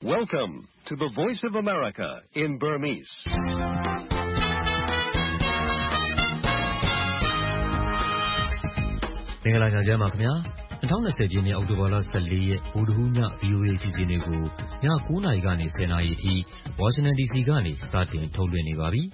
Welcome to the Voice of America in Burmese. ။မင်္ဂလာညချမ်းပါခင်ဗျာ။2020ပြည့်နှစ်အောက်တိုဘာလ14ရက်ဗုဒ္ဓဟူးည VOA အစီအစဉ်တွေကိုည9:00 နာရီကနေ10:00 နာရီအထိ Washington DC ကနေစတင်ထုတ်လွှင့်နေပါပြီ။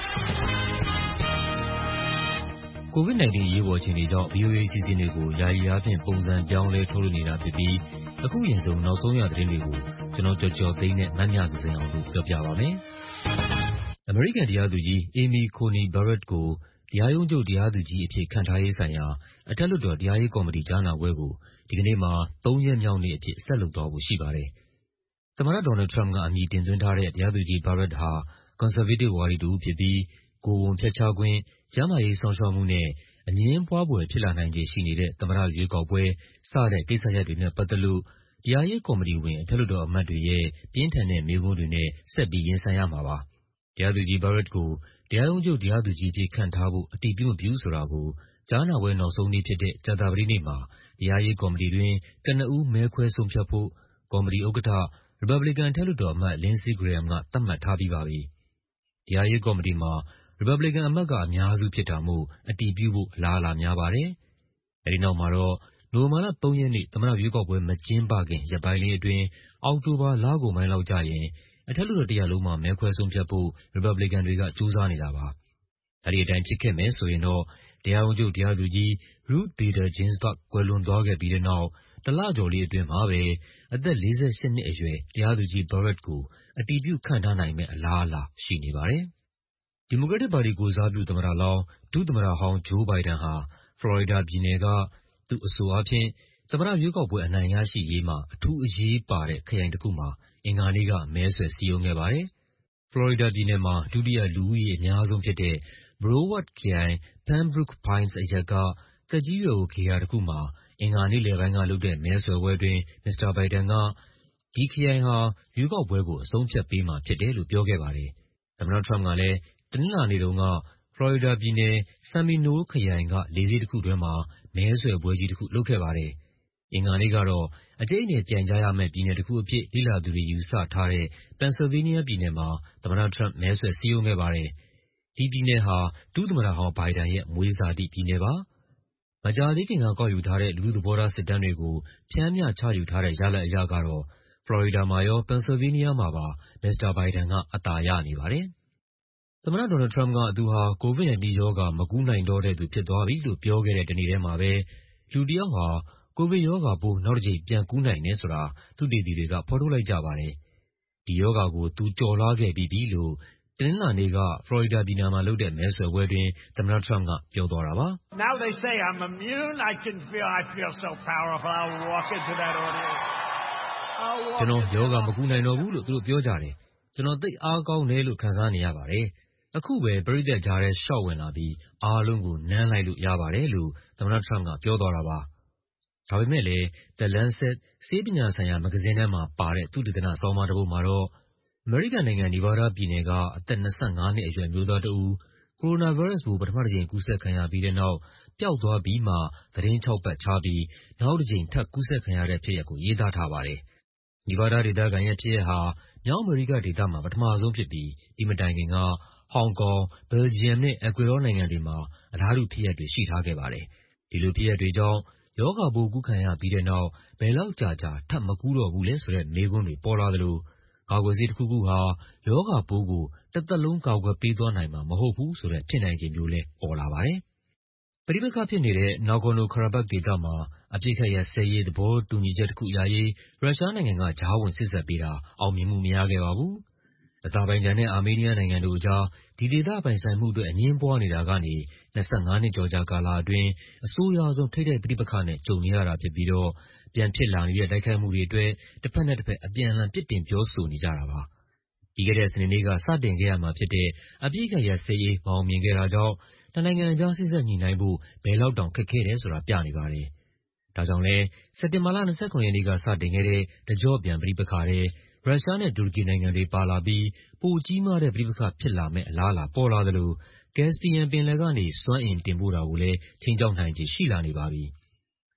COVID-19 အရေးပေါ်အခြေအနေကြောင့် VOA အစီအစဉ်တွေကိုယာယီအားဖြင့်ပုံစံပြောင်းလဲထုတ်လွှင့်နေတာဖြစ်ပြီးအခုရင်ဆုံးနောက်ဆုံးရသတင်းတွေကိုကျွန်တော်ကျော်သိန်းနဲ့မမြသဇင်အောင်တို့ပြောပြပါမယ်။အမေရိကန်တရားသူကြီး Amy Coney Barrett ကိုတရားရုံးချုပ်တရားသူကြီးအဖြစ်ခန့်ထားရေးဆိုင်ရာအထက်လွှတ်တော်တရားရေးကော်မတီကြားနာပွဲကိုဒီကနေ့မှာ3ရက်မြောက်နေ့အဖြစ်ဆက်လုပ်သွားဖို့ရှိပါတယ်။သမ္မတဒေါ်နယ်ထရမ့်ကအမည်တင်သွင်းထားတဲ့တရားသူကြီး Barrett ဟာ Conservative ဝါဒီတစ်ဦးဖြစ်ပြီးကိုယ်ဝန်ဖျက်ချခွင့်၊ကျန်းမာရေးစောင့်ရှောက်မှုနဲ့အငြင်းပွားဖွယ်ဖြစ်လာနိုင်ခြေရှိနေတဲ့သမ္မတရွေးကောက်ပွဲစတဲ့ကိစ္စရပ်တွေနဲ့ပတ်သက်လို့တရားရေးကော်မတီဝင်အထက်လွှတ်တော်အမတ်တွေရဲ့ပြင်းထန်တဲ့မေးခွန်းတွေနဲ့ဆက်ပြီးရင်ဆိုင်ရမှာပါ။တရားသူကြီး Barrett ကိုတရားရုံးချုပ်တရားသူကြီးအဖြစ်ခန့်ထားဖို့အတည်ပြုမပြုဆိုတာကိုကြားနာပွဲနောက်ဆုံးနေ့ဖြစ်တဲ့ကြာသပတေးနေ့မှာတရားရေးကော်မတီတွင်ကနဦးမဲခွဲဆုံးဖြတ်ဖို့ကော်မတီဥက္ကဋ္ဌ ရီပတ်ဘလီကန်အထက်လွှတ်တော်အမတ် Lindsey Graham ကသတ်မှတ်ထားပြီးပါပြီ။တရားရေးကော်မတီမှာရီပတ်ဘလီကန်အမတ်ကအများစုဖြစ်တာမို့အတည်ပြုဖို့အလားအလာများပါတယ်။အဲဒီနောက်မှာတော့နိုဝင်ဘာလ3ရက်နေ့သမ္မတရွေးကောက်ပွဲမကျင်းပခင်ရက်ပိုင်းလေးအတွင်းအောက်တိုဘာလကုန်ပိုင်းလောက်ကျရင်အထက်လွှတ်တော်တစ်ရပ်လုံးမှာမဲခွဲဆုံးဖြတ်ဖို့ရီပတ်ဘလီကန်တွေကကြိုးစားနေတာပါ။အဲဒီအတိုင်းဖြစ်ခဲ့မယ်ဆိုရင်တော့တရားရုံးချုပ်တရားသူကြီး Ruth Bader Ginsburg ကွယ်လွန်သွားခဲ့ပြီးတဲ့နောက်တစ်လကျော်လေးအတွင်းမှာပဲအသက်48နှစ်အရွယ်တရားသူကြီး Barrett ကိုအတည်ပြုခန့်ထားနိုင်မယ့်အလားအလာရှိနေပါတယ်။ဒီမိုကရက်တစ်ပါတီကိုယ်စားပြုသမ္မတလောင်းဒုသမ္မတဟောင်း Joe Biden ဟာဖလော်ရီဒါပြည်နယ်ကသူ့အဆိုအားဖြင့်သမ္မတရွေးကောက်ပွဲအနိုင်ရရှိရေးမှာအထူးအရေးပါတဲ့ခရိုင်တစ်ခုမှာအင်္ဂါနေ့ကမဲဆွယ်စည်းရုံးခဲ့ပါတယ်။ဖလော်ရီဒါပြည်နယ်မှာဒုတိယလူဦးရေအများဆုံးဖြစ်တဲ့ Broward ခရိုင် Pembroke Pines အရပ်ကသက်ကြီးရွယ်အိုဂေဟာတစ်ခုမှာအင်္ဂါနေ့လယ်ပိုင်းကလုပ်တဲ့မဲဆွယ်ပွဲအတွင်းမစ္စတာဘိုင်ဒန်ကဒီခရိုင်ဟာရွေးကောက်ပွဲကိုအဆုံးဖြတ်ပေးမှာဖြစ်တယ်လို့ပြောခဲ့ပါတယ်။သမ္မတထရမ့်ကလည်းတနင်္လာနေ့တုန်းကဖလော်ရီဒါပြည်နယ် Seminole ခရိုင်ကလေဆိပ်တစ်ခုတွင်းမှာမဲဆွယ်ပွဲကြီးတစ်ခုလုပ်ခဲ့ပါတယ်။အင်္ဂါနေ့ကတော့အကြိတ်အနယ်ပြန်ကြားရမယ့်ပြည်နယ်တစ်ခုအဖြစ်လေ့လာသူတွေယူဆထားတဲ့ Pennsylvania ပြည်နယ်မှာသမ္မတထရမ့်မဲဆွယ်စည်းရုံးခဲ့ပါတယ်။ဒီပြည်နယ်ဟာဒုသမ္မတဟောင်းဘိုင်ဒန်ရဲ့မွေးဇာတိပြည်နယ်ပါ။မကြာသေးခင်ကကောက်ယူထားတဲ့လူထုသဘောထားစစ်တမ်းတွေကိုဖြန်းမျှချယူထားတဲ့ရလဒ်အရကတော့ဖလော်ရီဒါမှာရော Pennsylvania မှာပါမစ္စတာဘိုင်ဒန်ကအသာရနေပါတယ်။သမ္မတဒေါ်နယ်ထရမ့်ကသူဟာ COVID-19 ရောဂါမကူးနိုင်တော့တဲ့သူဖြစ်သွားပြီလို့ပြောခဲ့တဲ့တနေ့တည်းမှာပဲလူတစ်ယောက်ဟာကိုဗစ်ရောဂါပိုးနောက်တစ်ကြိမ်ပြန်ကူးနိုင်တယ်ဆိုတာသုတေသီတွေကဖော်ထုတ်လိုက်ကြပါတယ်။ဒီရောဂါကိုသူကျော်လွှားခဲ့ပြီးပြီလို့တနင်္လာနေ့ကဖလော်ရီဒါပြည်နယ်မှာလုပ်တဲ့မဲဆွယ်ပွဲတွင်သမ္မတထရမ့်ကပြောသွားတာပါ။ Now they say I'm immune. I feel so powerful. I'll walk into that audience. ကျွန်တော်ယောဂါမကူးနိုင်တော့ဘူးလို့သူတို့ပြောကြတယ်။ကျွန်တော်သိအားကောင်းတယ်လို့ခံစားနေရပါတယ်။အခုပဲပရိသတ်ကြားထဲရှော့ဝင်လာပြီးအားလုံးကိုနမ်းလိုက်လို့ရပါတယ်လို့သမ္မတထရမ့်ကပြောသွားတာပါ။ဒါပေမဲ့လည်း The Lancet ဆေးပညာဆိုင်ရာမဂ္ဂဇင်းထဲမှာပါတဲ့သုတေသနဆောင်းပါးတစ်ပုဒ်မှာတော့အမေရိကန်နိုင်ငံနီဗားဒါးပြည်နယ်ကအသက်25နှစ်အရွယ်မျိုးသားတစ်ဦးကိုရိုနာဗိုင်းရပ်စ်ပိုးပထမတစ်ကြိမ်ကူးစက်ခံရပြီးတဲ့နောက်ပျောက်သွားပြီးမှသတင်း6 ပတ်ခြားပြီးနောက်တစ်ကြိမ်ထပ်ကူးစက်ခံရတဲ့ဖြစ်ရပ်ကိုရေးသားထားပါတယ်။နီဗားဒါးဒေသခံရဲ့ဖြစ်ရပ်ဟာမြောက်အမေရိကဒေသမှာပထမဆုံးဖြစ်ပြီးဒီမတိုင်ခင်ကဟောင်ကောင်၊ဘယ်လ်ဂျီယမ်နဲ့အက်ကွေဒေါနိုင်ငံတွေမှာအလားတူဖြစ်ရပ်တွေရှိထားခဲ့ပါတယ်။ဒီလိုဖြစ်ရပ်တွေကြောင့်ရောဂါပိုးကူးခံရပြီးတဲ့နောက်ဘယ်လောက်ကြာထပ်မကူးတော့ဘူးလဲဆိုတဲ့မေးခွန်းတွေပေါ်လာသလိုကာကွယ်ဆေးတစ်ခုခုဟာရောဂါပိုးကိုတစ်သက်လုံးကာကွယ်ပေးသွားနိုင်မှာမဟုတ်ဘူးဆိုတဲ့ဖြစ်နိုင်ခြေမျိုးလည်းပေါ်လာပါတယ်။ပဋိပက္ခဖြစ်နေတဲ့ Nagorno-Karabakh ဒေသမှာအပစ်အခတ်ရပ်စဲရေးသဘောတူညီချက်တစ်ခုရရေးရုရှားနိုင်ငံကကြားဝင်စေ့စပ်ပေးတာအောင်မြင်မှုမရခဲ့ပါဘူး။အဇာဘိုင်ဂျန်နဲ့အာမေးနီးယားနိုင်ငံတို့အကြားဒီဒေသပိုင်ဆိုင်မှုအတွက်အငြင်းပွားနေတာကနေ25နှစ်ကျော်ကြာကာလအတွင်းအဆိုးရွားဆုံးထိပ်တိုက်ပဋိပက္ခနဲ့ကြုံနေရတာဖြစ်ပြီးတော့ပြန်ဖြစ်လာနေတဲ့တိုက်ခိုက်မှုတွေအတွက်တစ်ဖက်နဲ့တစ်ဖက်အပြန်အလှန်ပြစ်တင်ပြောဆိုနေကြတာပါ။ပြီးခဲ့တဲ့စနေနေ့ကစတင်ခဲ့ရမှာဖြစ်တဲ့အပစ်အခတ်ရပ်စဲရေးမအောင်မြင်ခဲ့တာကြောင့်နိုင်ငံအကြားစေ့စပ်ညှိနှိုင်းဖို့ဘယ်လောက်တောင်ခက်ခဲတယ်ဆိုတာပြနေပါတယ်။ဒါကြောင့်လည်းစက်တင်ဘာလ29ရက်နေ့ကစတင်ခဲ့တဲ့တကျော့ပြန်ပဋိပက္ခထဲရုရှားနဲ့တူရကီနိုင်ငံတွေပါလာပြီးပိုကြီးမားတဲ့ပဋိပက္ခဖြစ်လာမယ့်အလားအလာပေါ်လာသလိုCaspian ပင်လယ်ကနေစွမ်းအင်တင်ပို့တာကိုလည်းခြိမ်းခြောက်နိုင်ခြေရှိလာနေပါပြီ။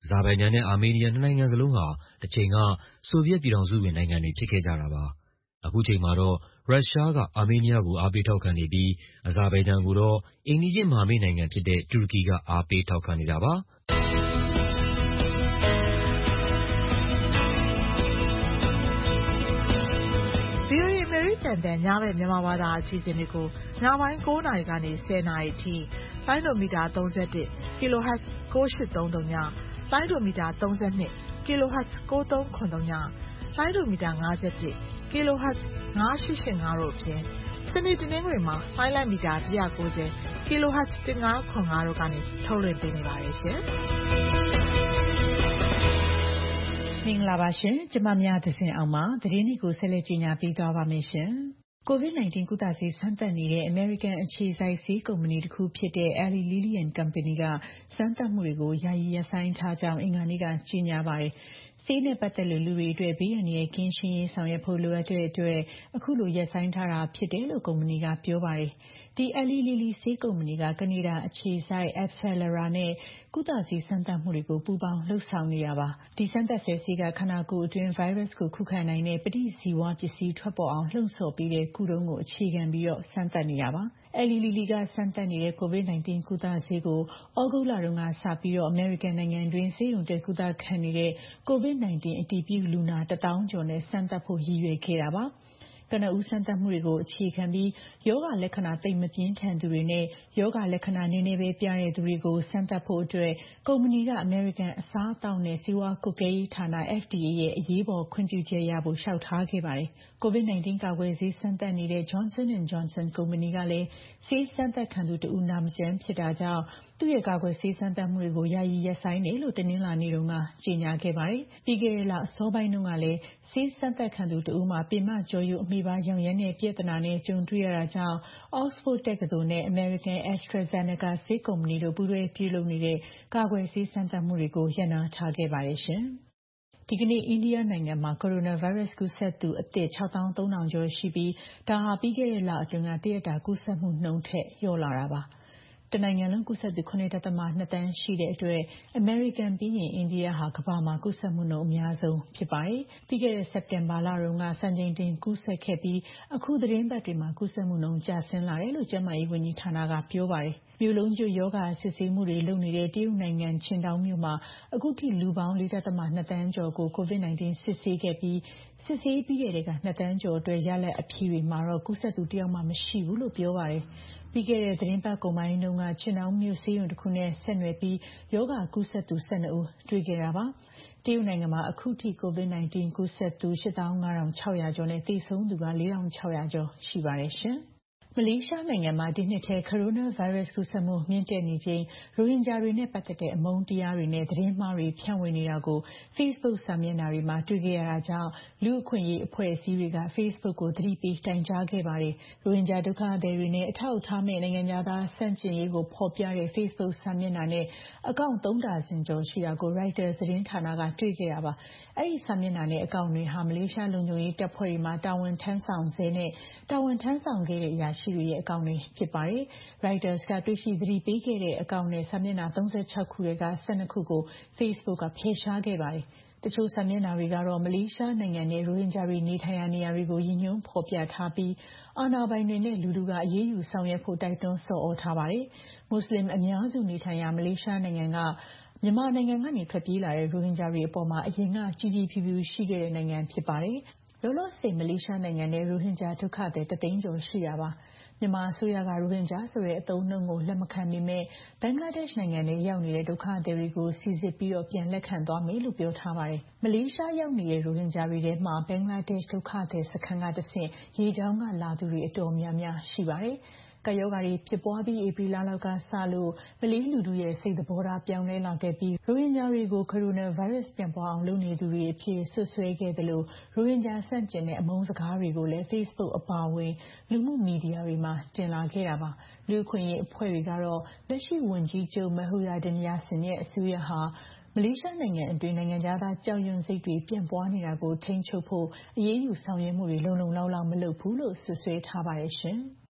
ဇာဘိုင်ဂျန်နဲ့အာမေးနီးယားနှစ်နိုင်ငံစလုံးဟာတစ်ချိန်ကဆိုဗီယက်ပြည်ထောင်စုဝင်နိုင်ငံတွေဖြစ်ခဲ့ကြတာပါ။အခုချိန်မှာတော့ရုရှားကအာမေးနီးယားကိုအားပေးထောက်ခံနေပြီးအဇာဘိုင်ဂျန်ကိုတော့အိမ်နီးချင်းမဟာမိတ်နိုင်ငံဖြစ်တဲ့တူရကီကအားပေးထောက်ခံနေတာပါ။ VOA အမေရိကန်တန်ညဘက်မြန်မာဘာသာအစီအစဉ်တွေကိုညပိုင်း 9 နာရီကနေ 10 နာရီအထိလိုင်းဒိုမီတာ 31 kHz 9833ညလိုင်းဒိုမီတာ 32 kHz 9373ညလိုင်းဒိုမီတာ 51 kHz 9885တို့အပြင်စနေတနင်္ဂနွေမှာလိုင်းလိုက်မီတာ 190 kHz 1505တို့ကနေထုတ်လွှင့်ပေးနေပါတယ်ရှင်။မင်္ဂလာပါရှင်ကျမများသဇင်အောင်ပါသတင်းတွေကိုဆက်လက်ကြီးညာပေးသွားပါမယ်ရှင်။ COVID-19 ကုသဆေးစမ်းသပ်နေတဲ့ American အခြေစိုက်ဆေးကုမ္ပဏီတစ်ခုဖြစ်တဲ့ Eli Lilly and Company ကစမ်းသပ်မှုတွေကိုယာယီရပ်ဆိုင်းထားကြောင်းအင်္ဂါနေ့ကကြေညာပါတယ်။ဆေးနဲ့ပတ်သက်လို့လူတွေအတွက်ဘေးအန္တရာယ်ကင်းရှင်းရေးဆောင်ရွက်ဖို့လိုအပ်တဲ့အတွက်အခုလိုရပ်ဆိုင်းထားတာဖြစ်တယ်လို့ကုမ္ပဏီကပြောပါတယ်။ဒီ Eli Lilly ဆေးကုမ္ပဏီကကနေဒါအခြေစိုက် AbCellera နဲ့ကုသဆေးစမ်းသပ်မှုတွေကိုပူးပေါင်းလှုပ်ဆောင်နေတာပါ။ဒီစမ်းသပ်ဆဲဆေးကခန္ဓာကိုယ်အတွင်း virus ကိုခုခံနိုင်တဲ့ပဋိဇီဝပစ္စည်းထွက်ပေါ်အောင်လှုံ့ဆော်ပေးတဲ့ကုထုံးကိုအခြေခံပြီးစမ်းသပ်နေတာပါ။ Eli Lilly ကစမ်းသပ်နေတဲ့ COVID-19 ကုသဆေးကိုဩဂုတ်လတုန်းကစပြီးအမေရိကန်နိုင်ငံတွင်းဆေးရုံတက်ကုသခံနေတဲ့ COVID-19 အတည်ပြုလူနာ1000ကျော်နဲ့စမ်းသပ်ဖို့ရည်ရွယ်ခဲ့တာပါ။ကနဦးစမ်းသပ်မှုတွေကိုအခြေခံပြီးယောဂလက္ခဏာသိပ်မပြင်းထန်သူတွေနဲ့ယောဂလက္ခဏာနည်းနည်းပဲပြတဲ့သူတွေကိုစမ်းသပ်ဖို့အတွက်ကုမ္ပဏီကအမေရိကန်အစားအသောက်နဲ့ဆေးဝါးကွပ်ကဲရေးဌာန FDA ရဲ့အရေးပေါ်ခွင့်ပြုချက်ရဖို့လျှောက်ထားခဲ့ပါတယ်။ COVID-19 ကာကွယ်ဆေးစမ်းသပ်နေတဲ့ Johnson & Johnson ကုမ္ပဏီကလည်းဆေးစမ်းသပ်ခံသူတဦးနာမကျန်းဖြစ်တာကြောင့်သူ့ရဲ့ကာကွယ်ဆေးစမ်းသပ်မှုတွေကိုယာယီရပ်ဆိုင်းတယ်လို့တနင်္လာနေ့တုန်းကကြေညာခဲ့ပါတယ်။ပြီးခဲ့တဲ့လအစောပိုင်းတုန်းကလည်းဆေးစမ်းသပ်ခံသူတဦးမှာပင်မကျောရိုးအမေပါရောင်ရမ်းတဲ့ပြဿနာနဲ့ကြုံတွေ့ရတာကြောင့် Oxford တက္ကသိုလ်နဲ့ American AstraZeneca ဆေးကုမ္ပဏီတို့ပူးတွဲပြုလုပ်နေတဲ့ကာကွယ်ဆေးစမ်းသပ်မှုတွေကိုရပ်နားထားခဲ့ပါတယ်ရှင်။ဒီကနေ့အိန္ဒိယနိုင်ငံမှာကိုရိုနာဗိုင်းရပ်စ်ကူးစက်သူအသစ် 63000 ကျော်ရှိပြီးဒါဟာပြီးခဲ့တဲ့လအတွင်းကတရက်တာကူးစက်မှုနှုန်းထက်လျော့လာတာပါ။တနိုင်ငံလုံးကူးစက်သူ 9.2 သန်းရှိတဲ့အတွက်အမေရိကန်ပြီးရင်အိန္ဒိယဟာကမ္ဘာမှာကူးစက်မှုနှုန်းအများဆုံးဖြစ်ပါတယ်။ပြီးခဲ့တဲ့စက်တင်ဘာလတုန်းကစံချိန်တင်ကူးစက်ခဲ့ပြီးအခုသတင်းပတ်တွေမှာကူးစက်မှုနှုန်းကျဆင်းလာတယ်လို့ကျန်းမာရေးဝန်ကြီးဌာနကပြောပါတယ်။မြို့လုံးကျွတ်ယောဂစစ်ဆေးမှုတွေလုပ်နေတဲ့တရုတ်နိုင်ငံချင်းတောင်မြို့မှာအခုထိလူပေါင်း 4.2 သန်းကျော်ကို COVID-19 စစ်ဆေးခဲ့ပြီးစစ်ဆေးပြီးတဲ့က2 သန်းကျော်အတွက်ရလဒ်အဖြေတွေမှာတော့ကူးစက်သူတယောက်မှမရှိဘူးလို့ပြောပါတယ်။ပြီးခဲ့တဲ့သတင်းပတ်ကုန်ပိုင်းတုန်းကချင်းတောင်မြို့ဆေးရုံတစ်ခုနဲ့ဆက်နွယ်ပြီးယောဂကူးစက်သူ12ဦးတွေ့ခဲ့တာပါ။တရုတ်နိုင်ငံမှာအခုထိ COVID-19 ကူးစက်သူ 85600 ကျော်နဲ့သေဆုံးသူက4600 ကျော်ရှိပါတယ်ရှင်။မလေးရှားနိုင်ငံမှာဒီနှစ်ထဲကိုရိုနာဗိုင်းရပ်စ်ကူးစက်မှုမြင့်တက်နေချိန်ရိုဟင်ဂျာတွေနဲ့ပတ်သက်တဲ့အမုန်းတရားတွေနဲ့သတင်းမှားတွေဖြန့်ဝေနေတာကို Facebook စာမျက်နှာတွေမှာတွေ့ခဲ့ရတာကြောင့်လူ့အခွင့်အရေးအဖွဲ့အစည်းတွေက Facebook ကိုသတိပေးတိုင်ကြားခဲ့ပါတယ်။ရိုဟင်ဂျာဒုက္ခသည်တွေနဲ့အထောက်အထားမဲ့နိုင်ငံသားဆန့်ကျင်ရေးကိုဖော်ပြတဲ့ Facebook စာမျက်နှာနဲ့အကောင့်3ဒါဇင်ကျော်ရှိတာကို Reuters သတင်းဌာနကတွေ့ခဲ့တာပါ။အဲဒီစာမျက်နှာနဲ့အကောင့်တွေဟာမလေးရှားလုံခြုံရေးတပ်ဖွဲ့တွေမှာတာဝန်ထမ်းဆောင်ဆဲနဲ့တာဝန်ထမ်းဆောင်ခဲ့တဲ့အရာရှိတွေရဲ့အကောင့်တွေဖြစ်ပါတယ်။ Reuters ကတွေ့ရှိသတိပေးခဲ့တဲ့အကောင့်နဲ့စာမျက်နှာ36ခုထဲက12ခုကို Facebook ကဖယ်ရှားခဲ့ပါတယ်။တချို့စာမျက်နှာတွေကတော့မလေးရှားနိုင်ငံနဲ့ရိုဟင်ဂျာတွေနေထိုင်ရာနေရာတွေကိုရည်ညွှန်းဖော်ပြထားပြီးအာဏာပိုင်တွေနဲ့လူထုကအရေးယူဆောင်ရွက်ဖို့တိုက်တွန်းဆော်ဩထားပါတယ်။မွတ်စလင်အများစုနေထိုင်ရာမလေးရှားနိုင်ငံကမြန်မာနိုင်ငံကနေထွက်ပြေးလာတဲ့ရိုဟင်ဂျာတွေအပေါ်အရင်ကကြီးကြီးဖြူဖြူရှိခဲ့တဲ့နိုင်ငံဖြစ်ပါတယ်။လောလောဆယ်မလေးရှားနိုင်ငံထဲရိုဟင်ဂျာဒုက္ခသည်1သိန်းကျော်ရှိတာပါ။မြန်မာအစိုးရကရိုဟင်ဂျာဆိုတဲ့အသုံးအနှုန်းကိုလက်မခံပေမဲ့ဘင်္ဂလားဒေ့ရှ်နိုင်ငံထဲရောက်နေတဲ့ဒုက္ခသည်တွေကိုစိစစ်ပြီးပြန်လက်ခံသွားမယ်လို့ပြောထားပါတယ်။မလေးရှားရောက်နေတဲ့ရိုဟင်ဂျာတွေထဲမှာဘင်္ဂလားဒေ့ရှ်ဒုက္ခသည်စခန်းကတဆင့်ရေကြောင်းကလာသူတွေအတော်များများရှိပါတယ်။ကပ်ရောဂါတွေဖြစ်ပွားပြီးဧပြီလလောက်ကစလို့မလေးလူထုရဲ့စိတ်သဘောထားပြောင်းလဲလာခဲ့ပြီးရိုဟင်ဂျာတွေကိုကိုရိုနာဗိုင်းရပ်စ်ပြန့်ပွားအောင်လုပ်နေသူတွေအဖြစ်ဆွဆွဲခဲ့တယ်လို့ရိုဟင်ဂျာဆန့်ကျင်တဲ့အမုန်းစကားတွေကိုလည်း Facebook အပါအဝင်လူမှုမီဒီယာတွေမှာတင်လာခဲ့တာပါ။လူ့အခွင့်အရေးအဖွဲ့တွေကတော့လက်ရှိဝန်ကြီးချုပ်မဟူရာဒင်ယာဆင်ရဲ့အစိုးရဟာမလေးရှားနိုင်ငံအတွင်းနိုင်ငံခြားသားကြောက်ရွံ့စိတ်တွေပြန့်ပွားနေတာကိုထိန်းချုပ်ဖို့အရေးယူဆောင်ရွက်မှုတွေလုံလုံလောက်လောက်မလုပ်ဘူးလို့ဆွဆွဲထားပါတယ်ရှင်။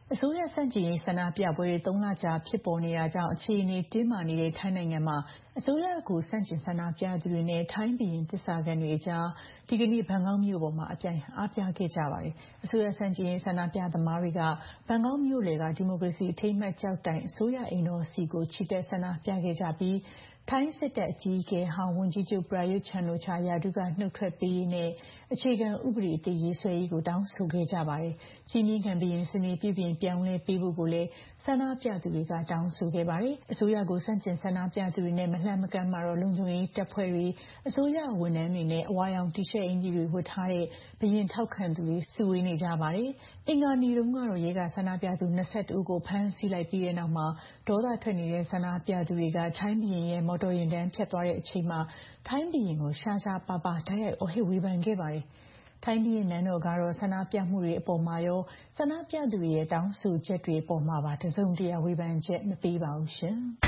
အစိုးရဆန့်ကျင်ရေးဆန္ဒပြပွဲတွေ3 လကြာဖြစ်ပေါ်နေတာကြောင့်အခြေအနေတင်းမာနေတဲ့ထိုင်းနိုင်ငံမှာအစိုးရကိုဆန့်ကျင်ဆန္ဒပြသူတွေနဲ့ထိုင်းဘုရင်သစ္စာခံတွေအကြားဒီကနေ့ဘန်ကောက်မြို့ပေါ်မှာအပြိုင်အားပြခဲ့ကြပါတယ်။အစိုးရဆန့်ကျင်ရေးဆန္ဒပြသမားတွေကဘန်ကောက်မြို့လယ်ကဒီမိုကရေစီအထိမ်းအမှတ်ကျောက်တိုင်အစိုးရအိမ်တော်စီကိုချီတက်ဆန္ဒပြခဲ့ကြပြီးထိုင်းစစ်တပ်အကြီးအကဲဟောင်းဝန်ကြီးချုပ်ပရာယွတ်ချန်အိုချာရာထူးကနှုတ်ထွက်ပေးရေးနဲ့အခြေခံဥပဒေအသစ်ရေးဆွဲရေးကိုတောင်းဆိုခဲ့ကြပါတယ်။ကြီးမြင့်ခံဘုရင်စနစ်ပြုပြင်ပြောင်းလဲပေးဖို့ကိုလည်းဆန္ဒပြသူတွေကတောင်းဆိုခဲ့ပါတယ်။အစိုးရကိုဆန့်ကျင်ဆန္ဒပြသူတွေနဲ့မလှမ်းမကမ်းမှာတော့လုံခြုံရေးတပ်ဖွဲ့တွေအစိုးရဝန်ထမ်းတွေနဲ့အဝါရောင်တီရှပ်အင်ဂျီတွေဝတ်ထားတဲ့ဘုရင်ထောက်ခံသူတွေစုဝေးနေကြပါတယ်။အင်္ဂါနေ့တုန်းကတော့ရဲကဆန္ဒပြသူ22ဦးကိုဖမ်းဆီးလိုက်ပြီးတဲ့နောက်မှာဒေါသထွက်နေတဲ့ဆန္ဒပြသူတွေကထိုင်းဘုရင်ရဲ့မော်တော်ယာဉ်တန်းဖြတ်သွားတဲ့အချိန်မှာထိုင်းဘုရင်ကိုရှားရှားပါးပါးတိုက်ရိုက်အော်ဟစ်ဝေဖန်ခဲ့ပါတယ်။ထိုင်းဘုရင်နန်းတော်ကတော့ဆန္ဒပြမှုတွေအပေါ်မှာရောဆန္ဒပြသူတွေရဲ့တောင်းဆိုချက်တွေအပေါ်မှာပါတစုံတရာဝေဖန်ချက်မပေးပါဘူးရှင်။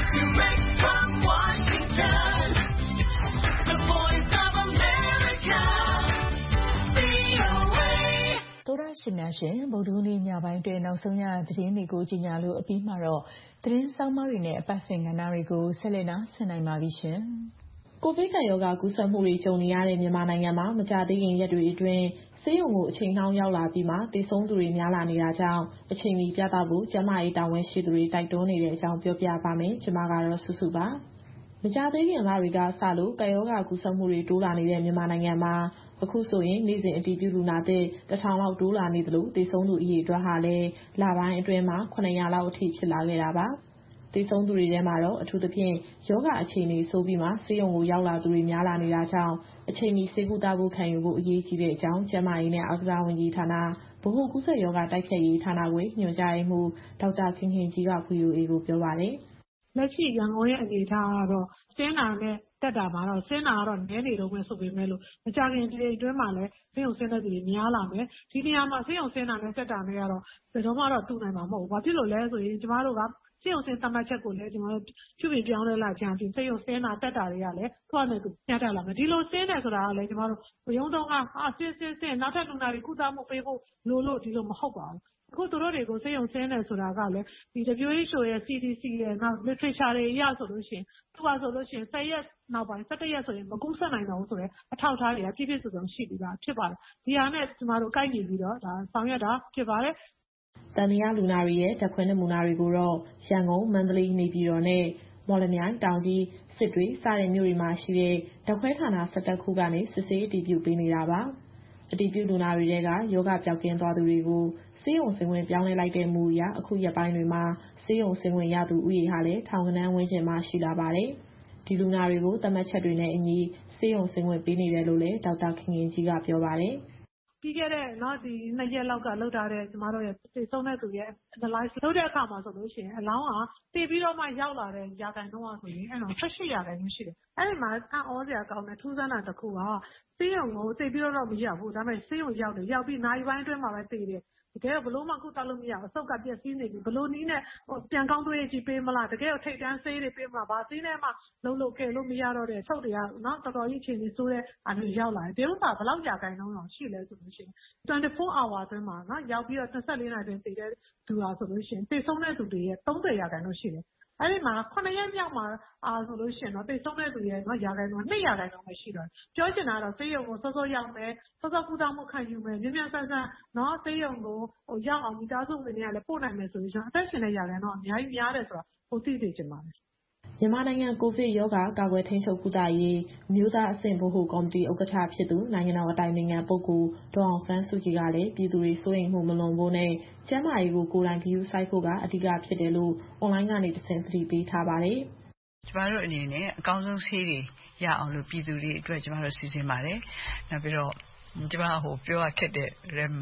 သောရရှိများရှင်ဗုဒ္ဓဟူးနေ့ညပိုင်းတွင်နောက်ဆုံးရသတင်းတွေကိုကြီးညာလို့အပြီးမှာတော့သတင်းစောင်းမတွေနဲ့အပတ်စဉ်ကဏ္ဍတွေကိုဆက်လက်နားဆင်နိုင်ပါပြီရှင်။ကိုဗစ်ကပ်ရောဂါကူးစက်မှုတွေကြုံနေရတဲ့မြန်မာနိုင်ငံမှာမကြာသေးခင်ရက်တွေအတွင်းဆေးရုံကိုအချိန်နှောင်းရောက်လာပြီးမှသေဆုံးသူတွေများလာနေတာကြောင့်အချိန်မီပြသဖို့ကျန်းမာရေးတာဝန်ရှိသူတွေတိုက်တွန်းနေတဲ့အကြောင်းပြောပြပါမယ်။ကျွန်မကတော့စုစုပါ။မကြာသေးခင်လတွေကစလို့ကပ်ရောဂါကူးစက်မှုတွေတိုးလာနေတဲ့မြန်မာနိုင်ငံမှာအခုဆိုရင်နေ့စဉ်အတည်ပြုလူနာသစ်1000လောက်တိုးလာနေသလိုသေဆုံးသူအရေအတွက်ဟာလည်းလပိုင်းအတွင်းမှာ900လောက်အထိဖြစ်လာခဲ့တာပါ။သေဆုံးသူတွေထဲမှာတော့အထူးသဖြင့်ယောဂအခြေအနေဆိုးပြီးမှဆေးရုံကိုရောက်လာသူတွေများလာနေတာကြောင့်အချိန်မီဆေးကုသဖို့ခံယူဖို့အရေးကြီးတဲ့အကြောင်းကျန်းမာရေးနဲ့အားကစားဝန်ကြီးဌာနဗဟိုကူးစက်ရောဂါတိုက်ဖျက်ရေးဌာနခွဲညွှန်ကြားရေးမှူးဒေါက်တာခင်ခင်ကြီးက VOA ကိုပြောပါတယ်။လက်ရှိရန်ကုန်ရဲ့အနေအထားကတော့ဆင်းတာနဲ့တက်တာမှာတော့ဆင်းတာကတော့နည်းနေတော့မယ်ဆိုပေမဲ့လို့မကြခင်ဒီအတွင်းမှာလည်းဆေးရုံဆင်းတဲ့သူတွေများလာမယ်ဒီနေရာမှာဆေးရုံဆင်းတာနဲ့တက်တာနဲ့ကတော့ဘယ်တော့မှတော့တူနိုင်မှာမဟုတ်ဘူး။ဘာဖြစ်လို့လဲဆိုရင်ကျမတို့ကဆေးရုံဆင်းသတ်မှတ်ချက်ကိုလည်းကျမတို့ပြုပြင်ပြောင်းလဲလိုက်ခြင်းအပြင်ဆေးရုံဆင်းတာတက်တာတွေကလည်းထွားနေသူညှတက်လာမယ်ဒီလိုဆင်းတယ်ဆိုတာကလည်းကျမတို့ရုံးတုံးကဆင်းနောက်ထပ်လူနာတွေကုသမှုပေးဖို့လို့ဒီလိုမဟုတ်ပါဘူး။အခုသူတို့တွေကိုဆေးရုံဆင်းတယ်ဆိုတာကလည်းဒီ WHO ရဲ့ CDC ရဲ့နောက် literature တွေအရဆိုလို့ရှိရင်သူကဆိုလို့ရှိရင်10ရက်နောက်ပိုင်း17ရက်ဆိုရင်မကူးစက်နိုင်တော့ဘူးဆိုတော့အထောက်အထားတွေကပြည့်ပြည့်စုံစုံရှိပြီးသားဖြစ်ပါတယ်။ဒီဟာနဲ့ကျမတို့ကိုက်ညီပြီးတော့ဒါဆောင်ရွက်တာဖြစ်ပါတယ်။တန်မြာလူနာတွေရဲ့ဓာတ်ခွဲနမူနာတွေကိုတော့ရန်ကုန်မန္တလေးနေပြည်တော်နဲ့မော်လမြိုင်တောင်ကြီးစစ်တွေစတဲ့မြို့တွေမှာရှိတဲ့ဓာတ်ခွဲဌာန17ခုကနေစစ်ဆေးအတည်ပြုပေးနေတာပါ။အတည်ပြုလူနာတွေထဲကယောဂပျောက်ကင်းသွားသူတွေကိုဆေးရုံဆင်းခွင့်ပြောင်းလဲလိုက်တဲ့မူအရအခုရက်ပိုင်းတွေမှာဆေးရုံဆင်းခွင့်ရသူဦးရေဟာလည်းထောင်ကနန်းဝန်းကျင်မှာရှိလာပါတယ်။ဒီလူနာတွေကိုသတ်မှတ်ချက်တွေနဲ့အညီဆေးရုံဆင်းခွင့်ပေးနေတယ်လို့လည်းဒေါက်တာခင်ခင်ကြီးကပြောပါတယ်။ပြီးခဲ့တဲ့ဒီ2ရက်လောက်ကလောက်ထားတဲ့ကျမတို့ရဲ့သေဆုံးတဲ့သူရဲ့ analyze လုပ်တဲ့အခါမှာဆိုလို့ရှိရင်အလောင်းကတည်ပြီးတော့မှရောက်လာတဲ့ရာခိုင်နှုန်းကဆိုရင်18%ရှိတယ်။အဲ့ဒီမှာအံ့ဩစရာကောင်းတဲ့ထူးဆန်းတာတစ်ခုကဆေးရုံကိုတည်ပြီးတော့မရောက်ဘူး။ဒါပေမဲ့ဆေးရုံရောက်တယ်ရောက်ပြီးနိုင်ပိုင်းအတွင်းမှာပဲတည်တယ်။တကယ်ဘလို့မှကုသလို့မရဘူးအဆုတ်ကပျက်စီးနေပြီဘလို့နည်းနဲ့ပြန်ကောင်းသွေးကြီးပေးမလားတကယ်ထိတ်တန်းဆေးတွေပေးမလားဘာဆေးနဲ့မှလုံးကဲလို့မရတော့တဲ့ဆုတ်တွေကတော်တော်ကြီးအခြေအနေဆိုးတဲ့အားမျိုးရောက်လာတယ်ဒီဥစ္စာဘယ်လောက်ရာခိုင်နှုန်းတော့ရှိလဲဆိုလို့ရှိရင်24 hour အတွင်းမှာရောက်ပြီးတော့24နာရီအတွင်းတည်တဲ့သူဟာဆိုလို့ရှိရင်သေဆုံးတဲ့သူတွေရဲ့30%ရှိတယ်အဲ့ဒီမှာ9ရက်မြောက်မှာဆိုလို့ရှိရင်တော့သေဆုံးတဲ့သူရဲ့ရာခိုင်နှုန်း2%ပဲရှိတော့ပြောချင်တာကတော့ဆေးရုံကိုစောစောရောက်မယ်စောစောကုသမှုခံယူမယ်မြန်မြန်ဆန်ဆန်ဆေးရုံကိုရောက်အောင်မိသားစုဝင်တွေကလည်းပို့နိုင်မယ်ဆိုရင်အသက်ရှင်တဲ့ရာခိုင်နှုန်းအများကြီးများတယ်ဆိုတာသိစေချင်ပါတယ်မြန်မာနိုင်ငံကိုဗစ်ရောဂါကာကွယ်ထိန်းချုပ်ကုသရေးအမျိုးသားအဆင့်ဗဟိုကော်မတီဥက္ကဋ္ဌဖြစ်သူနိုင်ငံတော်အတိုင်ပင်ခံပုဂ္ဂိုလ်ဒေါ်အောင်ဆန်းစုကြည်ကလည်းပြည်သူတွေစိုးရိမ်မှုမလွန်ဖို့နဲ့ကျန်းမာရေးကိုကိုယ်တိုင်ဂရုစိုက်ဖို့ကအဓိကဖြစ်တယ်လို့အွန်လိုင်းကနေတဆင့်သတိပေးထားပါတယ်။ကျမတို့အနေနဲ့အကောင်းဆုံးဆေးတွေရအောင်လို့ပြည်သူတွေအတွက်ကျမတို့စီစဉ်ပါတယ်။နောက်ပြီးတော့ကျမပြောရခက်တဲ့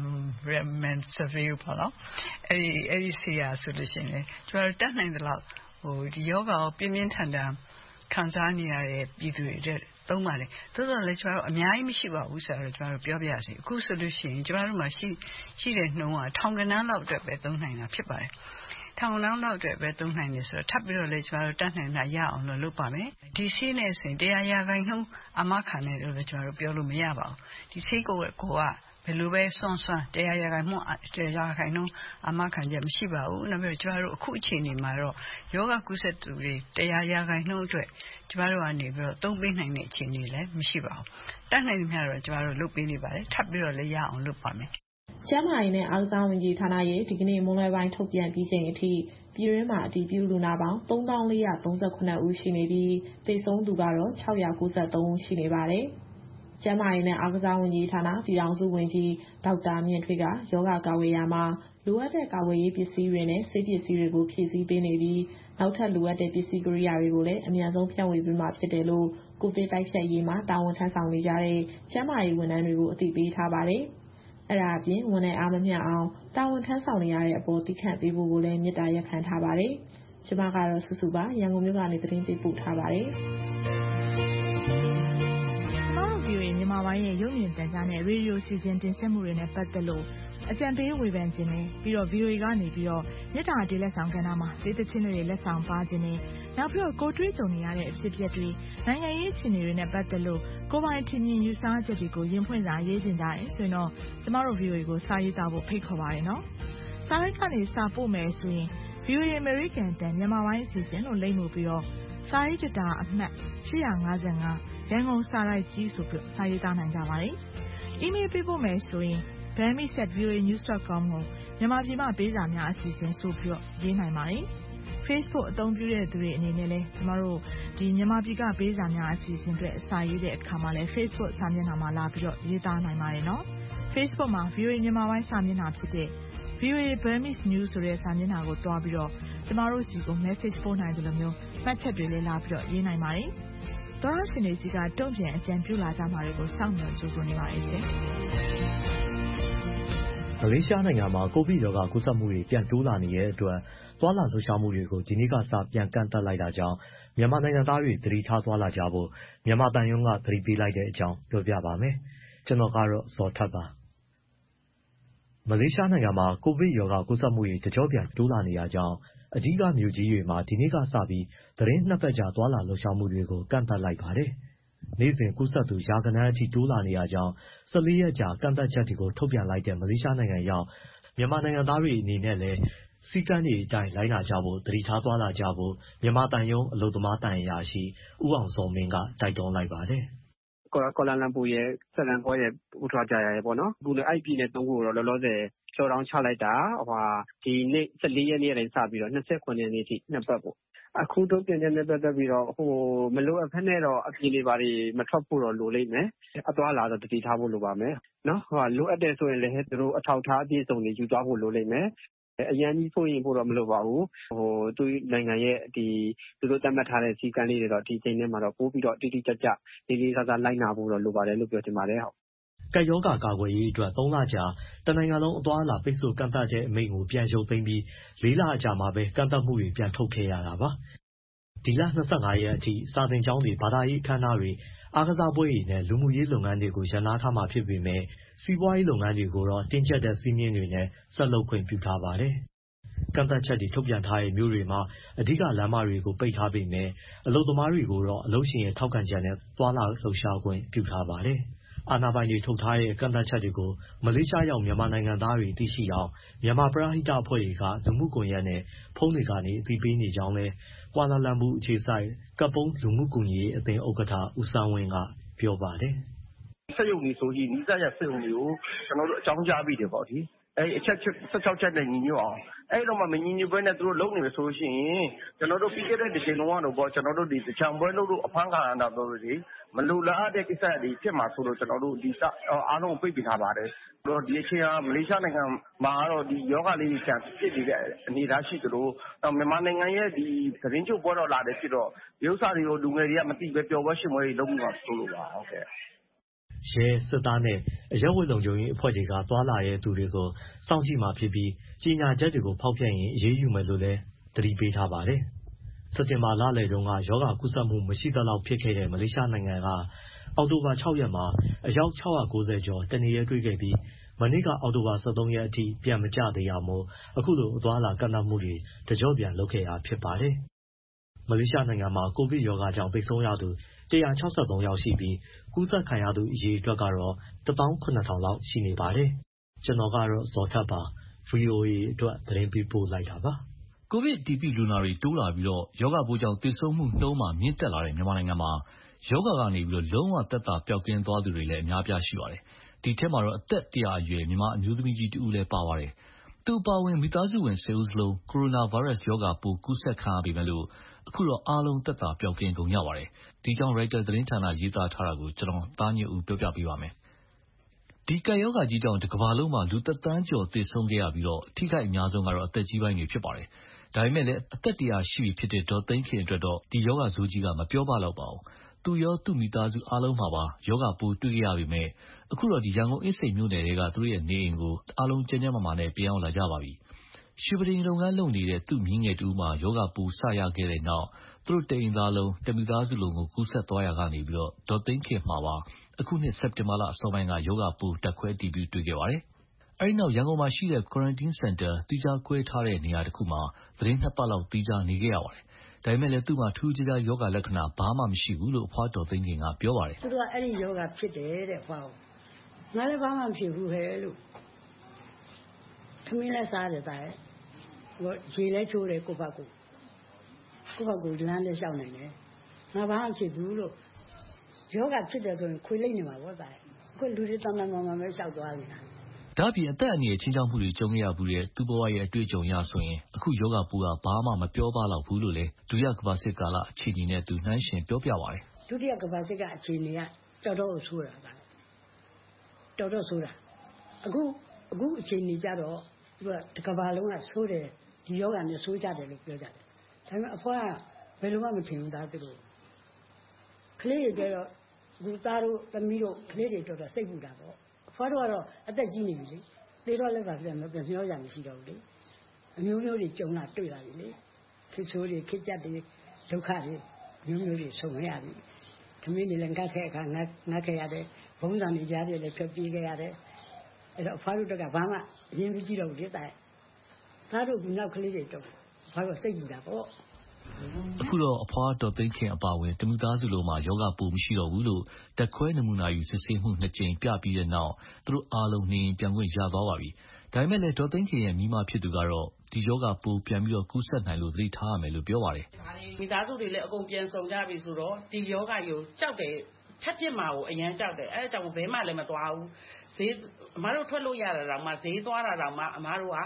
remdesivir ပေါ့နော်။အဲ့ဒီဆေးရဆိုလို့ရှိရင်ကျမတို့တတ်နိုင်သလောက်ဒီယောဂါကိုပြင်းပြင်းထန်ထန်ခံစားနေရတဲ့ပြည်သူတွေအတွက်သုံးပါတယ်။သို့တော်လည်းကျမတို့အများကြီးမရှိပါဘူးဆိုတော့ကျမတို့ပြောပြရစီ။အခုဆိုလို့ရှိရင်ကျမတို့မှာရှိတဲ့နှုန်းကထောင်ကနန်းလောက်အတွက်ပဲသုံးနိုင်တာဖြစ်ပါတယ်။ထောင်ကနန်းလောက်အတွက်ပဲသုံးနိုင်တယ်ဆိုတော့ထပ်ပြီးတော့လည်းကျမတို့တတ်နိုင်တာရအောင်လို့လုပ်ပါမယ်။ဒီဆေးနဲ့ဆိုရင်100%အာမခံတယ်လို့လည်းကျမတို့ပြောလို့မရပါဘူး။ဒီဆေးကိုဘယ်လိုပဲစွန့်တရားရာခိုင်နှုန်းအာမခံချက်မရှိပါဘူးနောက်ပြီးကျမတို့အခုအချိန်မှာတော့ယောဂကုသသူတွေတရားရာခိုင်နှုန်းအတွက်ကျမတို့ကနေပြီးတော့သုံးပေးနိုင်တဲ့အခြေအနေလည်းမရှိပါဘူးတတ်နိုင်သမျှတော့ကျမတို့လုပ်ပေးနေပါတယ်ထပ်ပြီးတော့လည်းရအောင်လုပ်ပါမယ်ကျန်းမာရေးနဲ့အားကစားဝန်ကြီးဌာနရဲ့ဒီကနေ့မွန်းလွဲပိုင်းထုတ်ပြန်ပြီးချိန်အထိပြည်တွင်းမှာအတည်ပြုလူနာပေါင်း3439ဦးရှိနေပြီးသေဆုံးသူကတော့693ဦးရှိနေပါတယ်။ကျန်းမာရေးနဲ့အားကစားဝန်ကြီးဌာနပြည်ထောင်စုဝန်ကြီးဒေါက်တာမြင့်ထွေးကယောဂကာဝေးရာမှာလိုအပ်တဲ့ကာဝေးရေးပစ္စည်းတွေနဲ့ဆေးပစ္စည်းတွေကိုဖြည့်ဆည်းပေးနေပြီးနောက်ထပ်လိုအပ်တဲ့ပစ္စည်းကိရိယာတွေကိုလည်းအမြန်ဆုံးဖြန့်ဝေပေးမှာဖြစ်တယ်လို့ကိုဗစ်တိုက်ဖျက်ရေးမှာတာဝန်ထမ်းဆောင်နေကြတဲ့ကျန်းမာရေးဝန်ထမ်းတွေကိုအသိပေးထားပါတယ်။အဲ့ဒါအပြင်ဝန်ထမ်းအားမမျှအောင်တာဝန်ထမ်းဆောင်နေရတဲ့အပေါ်သိခန့်ပေးဖို့ကိုလည်းမေတ္တာရပ်ခံထားပါတယ်။ကျွန်မကတော့စုစုပါရန်ကုန်မြို့ကနေသတင်းပေးပို့ထားပါတယ်။ကျွန်တော်တို့ VOA မြန်မာပိုင်းရဲ့ရုပ်မြင်သံကြားနဲ့ရေဒီယိုစီစဉ်တင်ဆက်မှုတွေနဲ့ပတ်သက်လို့အကြံပေးဝေဖန်ခြင်းနဲ့ပြီးတော့ VOA ကနေပြီးတော့မြေတားတေးလက်ဆောင်ကဏ္ဍမှာဒေသချင်းတွေလက်ဆောင်ပါခြင်းနဲ့နောက်ပြီးတော့ကိုတွေးကြုံနေရတဲ့အဖြစ်အပျက်တွေနိုင်ငံရေးအခြေအနေတွေနဲ့ပတ်သက်လို့ကိုပိုင်ထင်မြင်ယူဆချက်တွေကိုရင်ဖွင့်စာရေးတင်ကြတယ်ဆိုရင်တော့ကျမတို့ VOA ကိုစာရေးသားဖို့ဖိတ်ခေါ်ပါရနော်။စာရိုက်ကနေစာပို့မယ်ဆိုရင် VOA American တန်မြန်မာပိုင်းအစီအစဉ်လို့လိမ့်မှုပြီးတော့စာရေးတာအမှတ်855ရန်ကုန်စာရိုက်ကြီးဆိုပြီးစာရေးသားနိုင်ကြပါတယ်။ email ပေးပို့မယ်ဆိုရင်bami@voanews.com ကိုမြန်မာပြည်မှာပေးစာများအစီအစဉ်ဆိုပြီးတော့ရေးနိုင်ပါတယ်။ Facebook အသုံးပြုတဲ့သူတွေအနေနဲ့လည်းကျမတို့ဒီမြန်မာပြည်ကပေးစာများအစီအစဉ်တွေအစာရေးတဲ့အခါမှာလည်း Facebook စာမျက်နှာမှာလာပြီးတော့ရေးသားနိုင်ပါတယ်နော်။ Facebook မှာ VOA မြန်မာပိုင်းစာမျက်နှာဖြစ်တဲ့ VOA Burmese News ဆိုတဲ့စာမျက်နှာကိုတွားပြီးတော့ကျမတို့စီကို message ပို့နိုင်တယ်လို့မျိုးမှတ်ချက်တွေလည်းလာပြီးတော့ရေးနိုင်ပါတယ်။သောရရှင်တွေစီကတုံ့ပြန်အကြံပြုလာကြမှာတွေကိုစောင့်မျှော်ကြိုးစားနေပါတယ်ရှင်။မလေးရှားနိုင်ငံမှာကိုဗစ်ရောဂါကူးစက်မှုတွေပြန်တိုးလာနေတဲ့အတွက်သွားလာလှုပ်ရှားမှုတွေကိုဒီနေ့ကစပြန်ကန့်သတ်လိုက်တာကြောင့်မြန်မာနိုင်ငံသားတွေသတိထားသွားလာကြဖို့မြန်မာတန်ယုံကသတိပေးလိုက်တဲ့အကြောင်းပြောပြပါမယ်။ကျွန်တော်ကတော့ဇော်ထက်ပါ။မလေးရှားနိုင်ငံမှာကိုဗစ်ရောဂါကူးစက်မှုတွေတကျော့ပြန်တိုးလာနေတာကြောင့်အကြီးကမြို့ကြီးတွေမှာဒီနေ့ကစပြီးသတင်းနှစ်ပတ်ကြာသွားလာလှုပ်ရှားမှုတွေကိုကန့်သတ်လိုက်ပါတယ်။နေ့စဉ်ကူးစက်သူရာဂဏန်းအထိတိုးလာနေတာကြောင့်14ရက်ကြာကန့်သတ်ချက်တွေကိုထုတ်ပြန်လိုက်တဲ့မလေးရှားနိုင်ငံရောက်မြန်မာနိုင်ငံသားတွေအနေနဲ့လည်းစည်းကမ်းတွေအတိုင်းလိုက်နာကြဖို့သတိထားသွားလာကြဖို့မြန်မာတန်ယုံအလုပ်သမားတန်ရာရှိဦးအောင်စောမင်းကတိုက်တွန်းလိုက်ပါတယ်။ကွာလာလမ်ပူရဲ့စလန်ကောရဲ့ပူထွားကြရဲ့ပေါ့နော်။အခုလည်းအဲ့ပြည်နယ်3ခုကိုတော့လောလောဆယ်လော့ဒေါင်းချလိုက်တာဒီနေ့14ရက်နေ့ကနေစပြီးတော့29ရက်နေ့ထိနှစ်ပတ်ပေါ့။အခုထုတ်ပြန်ချက်နဲ့ပတ်သက်ပြီးတော့မလိုအပ်ဖက်နဲ့တော့အပြင်တွေပါတွေမထွက်ဖို့တော့လိုလိမ့်မယ်။အသွားလာတော့တတိထားဖို့လိုပါမယ်။နော်လိုအပ်တယ်ဆိုရင်လည်းသူတို့အထောက်ထားအပြည့်စုံတွေယူသွားဖို့လိုလိမ့်မယ်။အရန်ကြီးဆိုရင်ဖို့တော့မလိုပါဘူးသူနိုင်ငံရဲ့သူတို့သတ်မှတ်ထားတဲ့စည်းကမ်းလေးတွေတော့ဒီချိန်ထဲမှာတော့ပို့ပြီးတော့တိတိကျကျလေးလေးစားစားလိုက်နာဖို့တော့လိုပါတယ်လို့ပြောချင်ပါတယ်ဟုတ်ကပ်ရောဂါကာကွယ်ရေးအတွက်3လကြာတနိုင်ငံလုံးအသွားအလာပိတ်ဆို့ကန့်သတ်တဲ့အမိန့်ကိုပြန်ရုပ်သိမ်းပြီး4လအကြာမှာပဲကန့်သတ်မှုတွေပြန်ထုတ်ခဲ့ရတာပါဒီလ25ရက်အထိစာသင်ကျောင်းတွေဘာသာရေးအခမ်းအနားတွေအားကစားပွဲတွေနဲ့လူမှုရေးလုပ်ငန်းတွေကိုရပ်နားထားမှာဖြစ်ပေမဲ့စီးပွားရေးလုပ်ငန်းတွေကိုတော့တင်းကျပ်တဲ့စည်းမျဉ်းတွေနဲ့ဆက်လုပ်ခွင့်ပြုထားပါတယ်။ကန့်သတ်ချက်တွေထုတ်ပြန်ထားတဲ့မြို့တွေမှာအဓိကလမ်းမတွေကိုပိတ်ထားပေမဲ့အလုပ်သမားတွေကိုတော့အလုပ်ရှင်ရဲ့ထောက်ခံချက်နဲ့သွားလာလှုပ်ရှားခွင့်ပြုထားပါတယ်။အာဏာပိုင်တွေထုတ်ထားတဲ့ကန့်သတ်ချက်တွေကိုမလေးရှားရောက်မြန်မာနိုင်ငံသားတွေသိရှိအောင်မြန်မာပရဟိတအဖွဲ့တွေကလူမှုကွန်ရက်နဲ့ဖုန်းတွေကနေအသိပေးနေကြောင်းလဲကွာလာလမ်ပူအခြေစိုက်ကပ်ပုံးလူမှုကူညီရေးအသင်းဥက္ကဋ္ဌဦးစန်းဝင်းကပြောပါတယ်။စက်ရုံတွေဆိုရင်နီးစပ်ရာစက်ရုံတွေကိုကျွန်တော်တို့အကြောင်းကြားပြီးတယ်ပေါ့ဒီအချက်16ချက်နဲ့ညီညွတ်အောင်အဲ့တော့မှမညီညွတ်ဘဲနဲ့သူတို့လုပ်နေလို့ဆိုရှင်ကျွန်တော်တို့ပြီးခဲ့တဲ့ဒီချိန်လုံးကတော့ပေါ့ကျွန်တော်တို့ဒီတချံပွဲလို့အဖမ်းခံရတာတို့တွေမလူလားတဲ့ကိစ္စတွေဖြစ်မှာဆိုလို့ကျွန်တော်တို့ဒီအားလုံးပိတ်ပင်ထားပါတယ်တော့ဒီအချိန်ကမလေးရှားနိုင်ငံမှာတော့ဒီယောဂလေးတွေပြန်ဖြစ်နေတဲ့အနေအထားရှိသလိုမြန်မာနိုင်ငံရဲ့ဒီသတင်းချုပ်ပွဲတော်လာတယ်ဖြစ်တော့ဒီဥစ္စာတွေကိုလူငယ်တွေကမသိပဲပျော်ပွဲရှင်ပွဲတွေလုပ်နေမှာဆိုလို့ပါဟုတ်ကဲ့ရဲစစ်သားနဲ့အရက်ဝတ်လုံခြုံရေးအဖွဲ့တွေကသွားလာတဲ့သူတွေကိုစောင့်ကြည့်မှာဖြစ်ပြီးကြီးညာချက်တွေကိုဖောက်ဖျက်ရင်အရေးယူမယ်လို့လည်းသတိပေးထားပါတယ်။စက်တင်ဘာလလယ်တုန်းကရောဂါကူးစက်မှုမရှိသလောက်ဖြစ်ခဲ့တဲ့မလေးရှားနိုင်ငံကအောက်တိုဘာ6ရက်မှာအယောက်690ကျော်တနေ့ရဲတွေ့ခဲ့ပြီးမနေ့ကအောက်တိုဘာ23ရက်အထိပြန်မကျသေးရမို့အခုလိုအသွားအလာကန့်သတ်မှုတွေတကြော့ပြန်လုပ်ခဲ့တာဖြစ်ပါတယ်။မလေးရှားနိုင်ငံမှာကိုဗစ်ရောဂါကြောင့်သေဆုံးရသူ 163 ယောက်ရှိပြီးကူးစက်ခံရသူအရေအတွက်ကတော့ 17000 လောက်ရှိနေပါတယ်။ကျွန်တော်ကတော့ဇော်ထက်ပါ VOA အတွက်သတင်းပေးပို့လိုက်တာပါ။ကိုဗစ်အတည်ပြုလူနာတွေတိုးလာပြီးရောဂါပိုးကြောင့်သေဆုံးမှုနှုန်းမှာမြင့်တက်လာတဲ့မြန်မာနိုင်ငံမှာရောဂါကနေလုံးဝသက်သာပျောက်ကင်းသွားသူတွေလည်းအများပြားရှိပါတယ်။ဒီထဲမှာအသက်100အရွယ်မြန်မာအမျိုးသမီးကြီးတဦးလည်းပါပါတယ်။သူအပါအဝင်မိသားစုဝင်10ဦးစလုံးကိုရိုနာဗိုင်းရပ်စ်ရောဂါပိုးကူးစက်ခံရပေမဲ့အခုတော့အားလုံးသက်သာပျောက်ကင်းကုန်ကြပါတယ်။ဒီကြောင့်ရိုက်တာသတင်းဌာနရေးသားထားတာကိုကျွန်တော်သားညွန့်ဦးပြောပြပေးပါမယ်။ဒီကပ်ရောဂါကြီးကြောင့်တစ်ကမ္ဘာလုံးမှာလူသက်သန်းကျော်သေဆုံးခဲ့ရပြီးထိခိုက်အများဆုံးကတော့အသက်ကြီးပိုင်းတွေဖြစ်ပါတယ်။ဒါပေမဲ့လည်းအသက်100ရှိပြီဖြစ်တဲ့ဒေါ်သိန်းခင်အတွက်တော့ဒီရောဂါဆိုးကြီးကမပြောပလောက်ပါဘူး။သူရောသူ့မိသားစုအားလုံးမှာပါရောဂါပိုးတွေ့ခဲ့ရပေမဲ့အခုတော့ရန်ကုန်အင်းစိန်မြို့နယ်တွေကသူတို့ရဲ့နေအိမ်ကိုအားလုံးကျန်းကျန်းမာမာနဲ့ပြန်ရောက်လာကြပါပြီ။ရွှေပဒိန်လုပ်ငန်းလုပ်နေတဲ့သူ့မြင်းငယ်တူမှာရောဂါပိုးစရခဲ့တဲ့နောက်သူတို့တအိမ်သားလုံးတမိသားစုလုံးကိုကူးစက်သွားရကနေဒေါ်သိန်းခင်မှာပါအခုနှစ်စက်တင်ဘာလအစောပိုင်းကရောဂါပိုးတက်ခွဲအတည်ပြုတွေ့ခဲ့ပါတယ်။အဲဒီနောက်ရန်ကုန်မှာရှိတဲ့ Quarantine Center သီးခြားခွဲထားတဲ့နေရာတစ်ခုမှာသတင်း2ပတ်လောက်သီးခြားနေခဲ့ရပါတယ်။ဒါပေမဲ့လည်းသူ့မှာထူးခြားရောဂါလက္ခဏာဘာမှမရှိဘူးလို့အဖွားဒေါ်သိန်းခင်ကပြောပါတယ်။သူတို့ကအဲ့ဒီရောဂါဖြစ်တယ်တဲ့အဖွားကိုငါလည်းဘာမှမဖြစ်ဘူးဟဲ့လို့ခမင်းလည်းစားတယ်တာရဲ့ရေလည်းချိုးတယ်ကိုယ့်ဘက်ကိုလမ်းလည်းလျှောက်နိုင်တယ်ငါဘာမှဖြစ်ဘူးလို့ယောဂဖြစ်တယ်ဆိုရင်ခွေလိမ့်နေမှာပေါ့တာရဲ့အခုလူတွေတမ်းတမ်းမှပဲလျှောက်သွားနေတာဒါ့အပြင်အသက်အန္တရာယ်ချင်းချောက်မှုတွေကြုံခဲ့ရဘူးတဲ့သူ့ဘဝရဲ့အတွေ့အကြုံရဆိုရင်အခုယောဂပိုးကဘာမှမပြောပါတော့ဘူးလို့လေဒုတိယကမ္ဘာစစ်ကာလအခြေအနေနဲ့သူနှိုင်းရှင်ပြောပြပါတယ်ဒုတိယကမ္ဘာစစ်ကအခြေအနေကတော်တော်ဆိုးတာပါတော်တော်ဆိုးတာအခုအခြေအနေကြတော့သူကတစ်ကမ္ဘာလုံးကဆိုးတယ်ဒီယောဂနဲ့ဆိုးကြတယ်လို့ပြောကြတယ်ဒါပေမဲ့အဖွားကဘယ်လိုမှမထင်ဘူးသားသူတို့ကလေးတွေတော့လူသားတို့သမီးတို့ကလေးတွေတော့စိတ်ပူတာပေါ့အဖွားတို့ကတော့အသက်ကြီးနေပြီလေသေတော့လည်းပါပြန်မမျောကြမရှိတော့ဘူးလေအမျိုးမျိုးတွေကြုံလာတွေ့လာပြီလေခေဆိုးတွေခေကြက်တွေဒုက္ခတွေမျိုးမျိုးတွေဆုံရပြီခမင်းတွေလည်းငတ်ခဲ့အခါငတ်ခဲ့ရတယ်ဘုံစံတွေကြားတွေလည်းဖြတ်ပြေးခဲ့ရတယ်အဲ့တော့အဖွားတို့ကဘာမှအရင်မကြည့်တော့ဘူးလေသားတို့ကနောက်ကလေးတွေတော့ဘာလို့စိတ်ပူတာပေါ့အခုတော့အဖွားဒေါ်သိန်းခင်အပါဝင်တမိသားစုလုံးမှာယောဂပိုးမရှိတော့ဘူးလို့တက်ခွဲနမူနာယူစစ်ဆေးမှု2ကြိမ်ပြပြီးတဲ့နောက်သူတို့အားလုံးနေပြန်ခွင့်ရသွားပါပြီ။ဒါပေမဲ့လည်းဒေါ်သိန်းခင်ရဲ့မိမဖြစ်သူကတော့ဒီယောဂပိုးပြန်ပြီးကူးစက်နိုင်လို့သတိထားရမယ်လို့ပြောပါတယ်။မိသားစုတွေလည်းအကုန်ပြန်ဆောင်ကြပြီဆိုတော့ဒီယောဂကိုကြောက်တယ်ထပ်ပြစ်မှာကိုအရန်ကြောက်တယ်အဲဒါကြောင့်ဘဲမှလည်းမသွားဘူးဈေးအမားတို့ထွက်လို့ရတာတော့မှဈေးသွားတာတော့မှအမားတို့က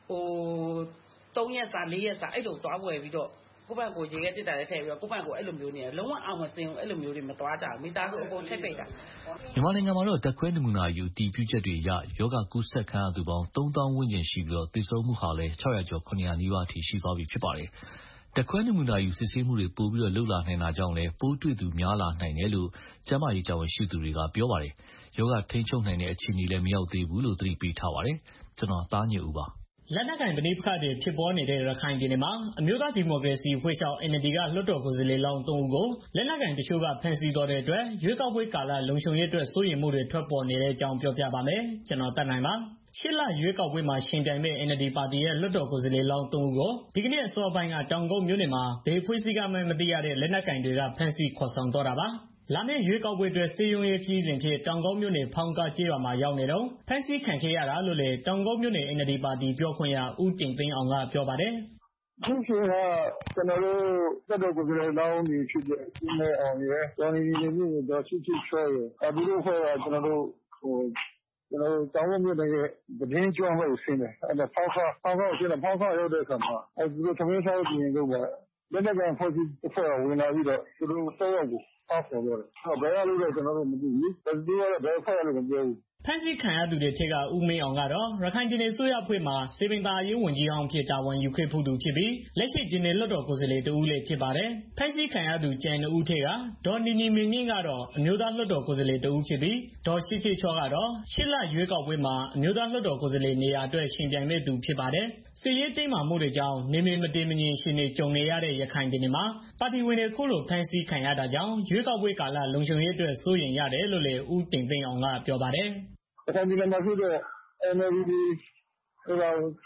3ရက်စာ4ရက်စာအဲ့လိုသွားဝယ်ပြီးတော့ကိုယ့်ဘက်ကိုရေခဲတစ်တာလည်းထည့်ပြီးတော့ကိုယ့်ဘက်ကိုအဲ့လိုမျိုးနေတယ်လုံးဝအောင်မစင်ဘူးအဲ့လိုမျိုးတွေမသွားကြဘူးမိသားစုအကုန်ထိတ်ပိတ်တာမြန်မာနိုင်ငံမှာတော့တက်ခွဲနမူနာယူတီးပြည့်ချက်တွေအရယောဂကူးစက်ခံရသူပေါင်း3000ဝန်းကျင်ရှိပြီးသေဆုံးမှုဟာလည်း600ကျော်900နီးပါးအထိရှိသွားပြီဖြစ်ပါတယ်တက်ခွဲနမူနာယူစစ်ဆေးမှုတွေပိုပြီးလှုပ်လာနိုင်တာကြောင့်လည်းပိုးတွေ့သူများလာနိုင်တယ်လို့ကျန်းမာရေးတာဝန်ရှိသူတွေကပြောပါတယ်ယောဂထိန်းချုပ်နိုင်တဲ့အခြေအနေလည်းမရောက်သေးဘူးလို့သတိပေးထားပါတယ်ကျွန်တော်သားညွန့်ဦးပါလက်နက်ကင်ပဋိပက္ခတွေဖြစ်ပေါ်နေတဲ့ရခိုင်ပြည်နယ်မှာအမျိုးသားဒီမိုကရေစီအဖွဲ့ချုပ် NLD ကလွှတ်တော်ကိုယ်စားလှယ်လောင်း3ဦးကိုလက်နက်ကင်တချို့ကဖမ်းဆီးသွားတဲ့အတွက်ရွေးကောက်ပွဲကာလလုံခြုံရေးအတွက်စိုးရိမ်မှုတွေထွက်ပေါ်နေတဲ့အကြောင်းပြောပြပါမယ်။ကျွန်တော်တက်နိုင်ပါ။ရှစ်လရွေးကောက်ပွဲမှာရှင်ပြိုင်မဲ့ NLD ပါတီရဲ့လွှတ်တော်ကိုယ်စားလှယ်လောင်း3ဦးကိုဒီကနေ့အစောပိုင်းကတောင်ကုန်းမြို့နယ်မှာဘယ်ဖွဲ့စည်းကမှမသိရတဲ့လက်နက်ကင်တွေကဖမ်းဆီးခေါ်ဆောင်သွားတာပါ။လာမယ့်ရွေးကောက်ပွဲအတွက်စေယုံရေးခရီးစဉ်ဖြစ်တောင်ကုန်းမြို့နယ်ဖောင်းကားကျေးရွာမှာရောက်နေတော့ဖမ်းဆီးခံခဲ့ရတာလို့လေတောင်ကုန်းမြို့နယ် NLD ပါတီပြောခွင့်ရဦးတင်သိန်းအောင်ကပြောပါတယ်။ဖြစ်စဉ်ကကျွန်တော်တို့တက်တော်ကိုယ်စားလှယ်လောင်းတွေဖြစ်တဲ့ဦးမေအောင်ရယ်၊ဒေါ်နီနီမြင့်ရယ်၊ဒေါ်ချစ်ချစ်ချောရယ်ဒီလိုဖွဲ့ကကျွန်တော်တို့တောင်ကုန်းမြို့နယ်ရဲ့သတင်းကျွမ်းဖို့ဆင်းတယ်။အဲ့ဒါဖောင်းကားဆင်းတယ်ဖောင်းကားရောက်တဲ့အခါမှာသူတို့သမင်းစားပြင်လို့ပါလက်နက်ကန်ဖွဲ့ပြီးအဖွဲ့ဝင်လာပြီးတော့သူတို့3ယောက်ကိုအောက်ပေါ်တော့ဘယ်ရလို့လဲကျွန်တော်တို့မသိဘူး။ဒီကတော့ဘယ်ဖွဲ့ရလို့မပြောဘူး။ဖမ်းဆီးခံရသူတွေထက်ကဦးမင်းအောင်ကတော့ရခိုင်ပြည်နယ်အစိုးရအဖွဲ့မှာစေပင်သာရေးဝန်ကြီးအောင်ဖြစ်တာဝန်ယူခဲ့ဖူးသူဖြစ်ပြီးလက်ရှိပြည်နယ်လွှတ်တော်ကိုယ်စားလှယ်တဦးလည်းဖြစ်ပါတယ်။ဖမ်းဆီးခံရသူကျန်2ဦးထက်ကဒေါ်နီနီမင်းမြင့်ကတော့အမျိုးသားလွှတ်တော်ကိုယ်စားလှယ်တဦးဖြစ်ပြီးဒေါ်ချစ်ချစ်ချောကတော့ရှစ်လရွေးကောက်ပွဲမှာအမျိုးသားလွှတ်တော်ကိုယ်စားလှယ်နေရာအတွက်ရှင်ပြိုင်မဲ့သူဖြစ်ပါတယ်။စစ်ရေးတင်းမာမှုတွေကြောင့်နေမမတည်မငြိမ်ရှင်နေကြုံနေရတဲ့ရခိုင်ပြည်နယ်မှာပါတီဝင်တွေခုလိုဖမ်းဆီးခံရတာကြောင့်ရွေးကောက်ပွဲကာလလုံခြုံရေးအတွက်စိုးရိမ်ရတယ်လို့လည်းဦးတင်သိန်းအောင်ကပြောပါတယ်။ရခိုင်ပြည်နယ်မှာဖြစ်တဲ့ NLD ကျွန်တော်တို့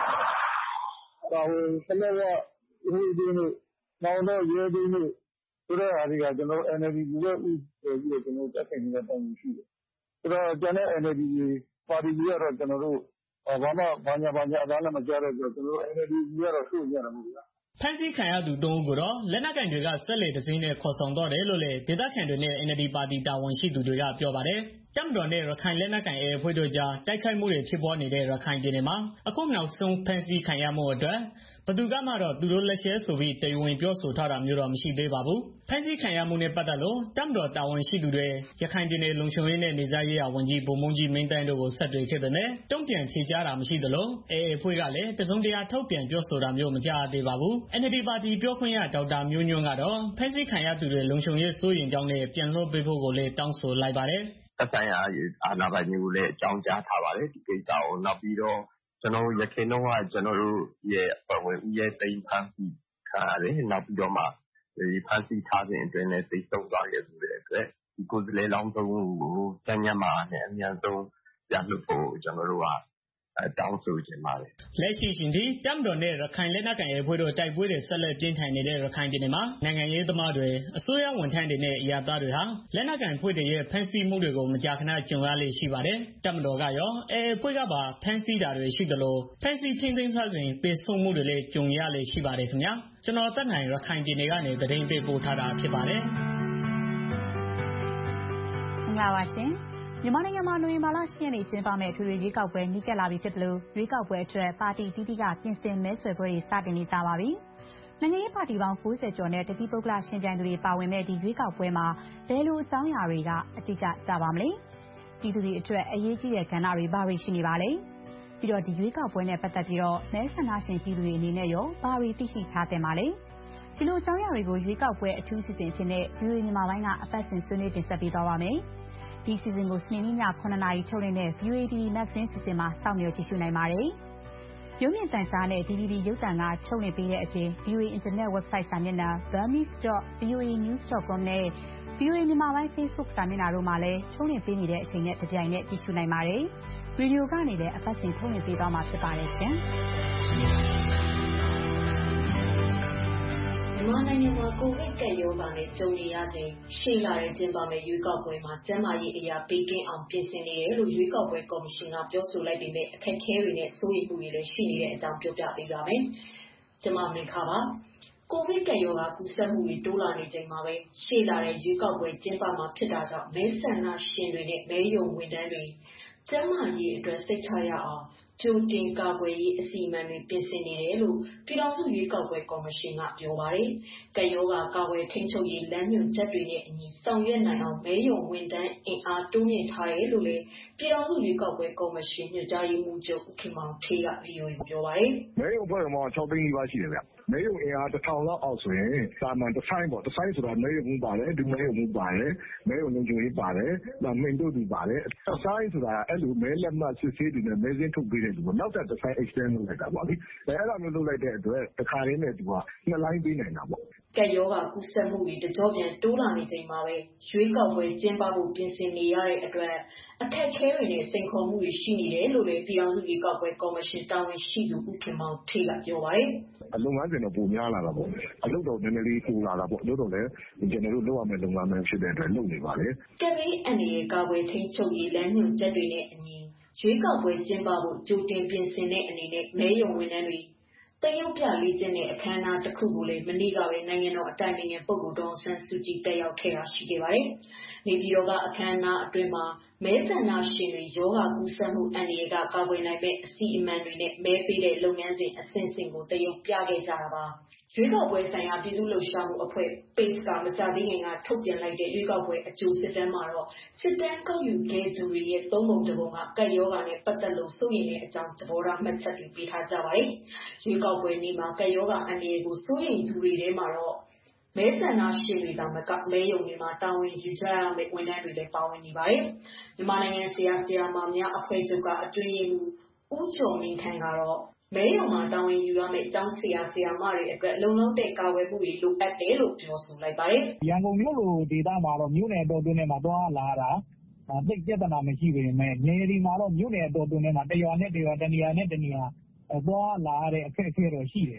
ပါဝင်ဆက်လက်ရဦးဒီနေ့နောင်တော့ရဲဒီနေ့ဆိုတဲ့ဟာတွေကကျွန်တော်တို့ NLD လူပဲဥပြီးတော့ကျွန်တော်တို့တက်ဆိုင်နေတဲ့တောင်းရှိတယ်ဆိုတော့ကျန်တဲ့ NLD ပါတီတွေကတော့ကျွန်တော်တို့ဘာမှဘာညာအသားလည်းမကြားတဲ့ဆိုတော့ကျွန်တော်တို့ NLD တွေကတော့စိုးရိမ်ရတာမဟုတ်လားဖမ်းဆီးခံရသူ3ဦးကိုတော့လက်နက်ကိုင်တွေကဆက်လက်တစင်းနဲ့ခေါ်ဆောင်တော့တယ်လို့လည်းဒေသခံတွေနဲ့ NLD ပါတီတာဝန်ရှိသူတွေကပြောပါတယ်။တပ်မတော်နဲ့ရခိုင်လက်နက်ကိုင်အဖွဲ့တို့ကြားတိုက်ခိုက်မှုတွေဖြစ်ပွားနေတဲ့ရခိုင်ပြည်နယ်မှာအခုနောက်ဆုံးဖမ်းဆီးခံရမှုအတွက်ဘယ်သူကမှတော့သူတို့လက်ချက်ဆိုပြီးတရားဝင်ပြောဆိုထားတာမျိုးတော့မရှိသေးပါဘူး။ဖမ်းဆီးခံရမှုနဲ့ပတ်သက်လို့တပ်မတော်တာဝန်ရှိသူတွေရခိုင်ပြည်နယ်လုံခြုံရေးနဲ့နေစားရေးဝန်ကြီးဗိုလ်မှူးကြီးမင်းတန်းတို့ကိုဆက်သွယ်ခဲ့ပေမဲ့တုံ့ပြန်ဖြေကြားတာမရှိသလိုအဖွဲ့ကလည်းတစုံတရာထုတ်ပြန်ပြောဆိုတာမျိုးမကြားသေးပါဘူး။ NLD ပါတီပြောခွင့်ရဒေါက်တာမျိုးညွန့်ကတော့ဖမ်းဆီးခံရသူတွေလုံခြုံရေးစိုးရိမ်ကြောင်းနဲ့ပြန်လွှတ်ပေးဖို့ကိုလည်းတောင်းဆိုလိုက်ပါတယ်။သက်ဆိုင်ရာအာဏာပိုင်တွေကိုလည်းအကြောင်းကြားထားပါတယ်ဒီကိစ္စကိုနောက်ပြီးတော့ကျွန်တော်ရခိုင်တော့ကျွန်တော်တို့ရဲ့အဖွဲ့ဝင်ဦးရဲ့တိမ်ဖမ်းပြီးခံရတယ်နောက်ပြီးတော့မှဒီဖမ်းဆီးထားတဲ့အတွင်းနဲ့သိဆုံးသွားခဲ့ဆိုတဲ့အတွက်ဒီကိုယ်စားလှယ်လောင်းသုံးဦးကိုကျန်းမာနဲ့အများဆုံးပြန်လွှတ်ဖို့ကျွန်တော်တို့ကတောင်းဆိုချင်ပါတယ်။လက်ရှိရှင်ဒီတပ်မတော်နဲ့ရခိုင်လက်နက်ကိုင်အဖွဲ့တို့တိုက်ပွဲတွေဆက်လက်ပြင်းထန်နေတဲ့ရခိုင်ပြည်နယ်မှာနိုင်ငံရေးသမားတွေအစိုးရဝန်ထမ်းတွေနဲ့အရာသားတွေဟာလက်နက်ကိုင်အဖွဲ့တွေရဲ့ဖမ်းဆီးမှုတွေကိုမကြာခဏကြုံရလေရှိပါတယ်။တပ်မတော်ကရောအဖွဲ့ကပါဖမ်းဆီးတာတွေရှိသလိုဖမ်းဆီးထိန်းသိမ်းထားစဉ်ပေဆုံးမှုတွေလည်းကြုံရလေရှိပါတယ်ခင်ဗျာ။ကျွန်တော်တက်နိုင်ရခိုင်ပြည်နယ်ကနေသတင်းပေးပို့ထားတာဖြစ်ပါတယ်။မင်္ဂလာပါရှင်။မြန်မာနိုင်ငံမှာနိုဝင်ဘာလ 10 ရက်နေ့ကျင်းပမယ့်အထွေထွေရွေးကောက်ပွဲနီးကပ်လာပြီဖြစ်လို့ရွေးကောက်ပွဲအတွက်ပါတီအသီးသီးကပြင်ဆင်မဲဆွယ်ပွဲတွေစတင်နေကြပါပြီ။နိုင်ငံရေးပါတီပေါင်း90ကျော်နဲ့တတိပုဂ္ဂလရှင်ပြိုင်သူတွေပါဝင်မဲ့ဒီရွေးကောက်ပွဲမှာဘယ်လိုအကြောင်းအရာတွေကအဓိကကြပါမလဲ။ပြည်သူတွေအတွက်အရေးကြီးတဲ့ကဏ္ဍတွေဘာတွေရှိနေပါလဲ။ပြီးတော့ဒီရွေးကောက်ပွဲနဲ့ပတ်သက်ပြီးတော့မဲဆန္ဒရှင်ပြည်သူတွေအနေနဲ့ရောဘာတွေသိရှိထားသင့်ပါလဲ။ဒီလိုအကြောင်းအရာတွေကိုရွေးကောက်ပွဲအထူးစီစဉ်ဖြစ်တဲ့ VOA မြန်မာပိုင်းကအပတ်စဉ်ဆွေးနွေးတင်ဆက်ပေးသွားပါမယ်။ဒီစီစဉ်ကိုစနေနေ့ည9:00 နာရီထုတ်လွှင့်တဲ့ VOA TV Magazine စီစဉ်မှာစောင့်မျှော်ကြည့်ရှုနိုင်ပါတယ်။ရုပ်မြင်သံကြားနဲ့ DVB ရုပ်သံကထုတ်လွှင့်ပေးတဲ့အပြင် VOA Internet Website စာမျက်နှာ burmese.voanews.com နဲ့ VOA မြန်မာပိုင်း Facebook စာမျက်နှာတို့မှာလည်းထုတ်လွှင့်ပေးနေတဲ့အချိန်နဲ့တပြိုင်နက်ကြည့်ရှုနိုင်ပါတယ်။ရေဒီယိုကနေလည်းအပတ်စဉ်ထုတ်လွှင့်ပေးသွားမှာဖြစ်ပါတယ်ရှင်။မြန်မာနိုင်ငံမှာကိုဗစ်ကပ်ရောဂါနဲ့ကြုံနေရချိန်ရှေ့လာတဲ့ကျင်းပမယ့်ရွေးကောက်ပွဲမှာကျန်းမာရေးအရာပေးကင်းအောင်ပြင်ဆင်နေတယ်လို့ရွေးကောက်ပွဲကော်မရှင်ကပြောဆိုလိုက်ပေမဲ့အခက်အခဲတွေနဲ့စိုးရိမ်မှုတွေလည်းရှိနေတဲ့အကြောင်းပြောပြပေးပါမယ်။ကျွန်မမိခါပါ။ကိုဗစ်ကပ်ရောဂါကူးစက်မှုတွေတိုးလာနေချိန်မှာပဲရှေ့လာတဲ့ရွေးကောက်ပွဲကျင်းပမှာဖြစ်တာကြောင့်မဲဆန္ဒရှင်တွေနဲ့မဲရုံဝန်ထမ်းတွေကျန်းမာရေးအတွက်စိတ်ချရအောင်ကြိုတင်ကာကွယ်ရေးအစီအမံတွေပြင်ဆင်နေတယ်လို့ပြည်ထောင်စုရွေးကောက်ပွဲကော်မရှင်ကပြောပါတယ်။ကပ်ရောဂါကာကွယ်ထိန်းချုပ်ရေးလမ်းညွှန်ချက်တွေနဲ့အညီဆောင်ရွက်နိုင်အောင်မဲရုံဝန်ထမ်းအင်အားတိုးမြင့်ထားတယ်လို့လည်းပြည်ထောင်စုရွေးကောက်ပွဲကော်မရှင်ညွှန်ကြားရေးမှူးချုပ်ဦးခင်မောင်ထေးက VOA ကိုပြောပါတယ်။မဲရုံဖွဲ့မှာ6သိန်းနီးပါးရှိတယ်ဗျ။မဲရုံအင်အား1000လောက်အောက်ဆိုရင်စာမှန်တစ်ဆိုင်ပေါ့တစ်ဆိုင်ဆိုတာမဲရုံမှုပါတယ်ဒုမဲရုံမှုပါတယ်မဲရုံလုံခြုံရေးပါတယ်နောက်မိန်တို့သူပါတယ်တစ်ဆိုင်ဆိုတာအဲ့လိုမဲလက်မှတ်စစ်ဆေးတွေနဲ့မဲစင်းထုတ်ပေးတဲ့လူပေါ့နောက်တစ်ဆိုင် extend လုပ်လိုက်တာပေါ့လေအဲ့ဒါမျိုးလုပ်လိုက်တဲ့အတွက်တစ်ခါလေးနဲ့သူက2လိုင်းပေးနိုင်တာပေါ့ကပ်ရောဂါကူးစက်မှုတွေတကြောပြန်တိုးလာနေချိန်မှာပဲရွေးကောက်ပွဲကျင်းပဖို့ပြင်ဆင်နေရတဲ့အတွက်အခက်အခဲတွေနဲ့စိန်ခေါ်မှုတွေရှိနေတယ်လို့လည်းပြည်ထောင်စုရွေးကောက်ပွဲကော်မရှင်တာဝန်ရှိသူဦးခင်မောင်ထေးကပြောပါတယ်။လုပ်ငန်းစဉ်တော့ပိုများလာတာပေါ့။အလုပ်တော့နည်းနည်းလေးပိုလာတာပေါ့။လုပ်တော့လည်းကျွန်တော်တို့လုပ်ရမယ့်လုပ်ငန်းများဖြစ်တဲ့အတွက်လုပ်နေပါလေ။ကပ်ဘေးအန္တရာယ်ကာကွယ်ထိန်းချုပ်ရေးလမ်းညွှန်ချက်တွေနဲ့အညီရွေးကောက်ပွဲကျင်းပဖို့ကြိုတင်ပြင်ဆင်တဲ့အနေနဲ့မဲရုံဝန်ထမ်းတွေတရုတ်ပြလေးကျင်းတဲ့အခမ်းအနားတစ်ခုကိုလည်းမနေ့ကပဲနိုင်ငံတော်အတိုင်ပင်ခံပုဂ္ဂိုလ်ဒေါ်အောင်ဆန်းစုကြည်တက်ရောက်ခဲ့တာရှိခဲ့ပါတယ်။နေပြည်တော်ကအခမ်းအနားအတွင်းမှာမဲဆန္ဒရှင်တွေရောဂါကူးစက်မှုအန္တရာယ်ကကာကွယ်နိုင်မဲ့အစီအမံတွေနဲ့မဲပေးတဲ့လုပ်ငန်းစဉ်အဆင့်ဆင့်ကိုတရုတ်ပြခဲ့ကြတာပါ။ရွေးကောက်ပွဲဆိုင်ရာပြည်သူ့လှုပ်ရှားမှုအဖွဲ့ PACE ကမကြာသေးခင်ကထုတ်ပြန်လိုက်တဲ့ရွေးကောက်ပွဲအကျိုးစစ်တမ်းမှာတော့စစ်တမ်းကောက်ယူခဲ့သူတွေရဲ့သုံးပုံတစ်ပုံကကပ်ရောဂါနဲ့ပတ်သက်လို့စိုးရိမ်တဲ့အကြောင်းသဘောထားမှတ်ချက်တွေပေးထားကြပါတယ်။ရွေးကောက်ပွဲနေ့မှာကပ်ရောဂါအန္တရာယ်ကိုစိုးရိမ်သူတွေထဲမှာတော့မဲဆန္ဒရှင်တွေသာမကမဲရုံတွေမှာတာဝန်ယူကြရမယ့်ဝန်ထမ်းတွေလည်းပါဝင်နေပါတယ်။မြန်မာနိုင်ငံဆရာမများအဖွဲ့ချုပ်ကအတွင်းရေးမှူးဦးကျော်မင်းခန့်ကတော့မဲရုံမှာတာဝန်ယူရမယ့်ကျောင်းဆရာမတွေအတွက်လုံလောက်တဲ့ကာကွယ်မှုတွေလိုအပ်တယ်လို့ပြောဆိုလိုက်ပါတယ်။ရန်ကုန်မြို့လိုဒေသမှာတော့မြို့နယ်တော်တွင်းထဲမှာသွားလာတာသိပြဿနာမရှိပေမဲ့နယ်ဒီမှာတော့မြို့နယ်တော်တွင်းထဲမှာတရွာနဲ့တရွာတနေရာနဲ့တနေရာသွားလာရတဲ့အခက်အခဲတော့ရှိတယ်။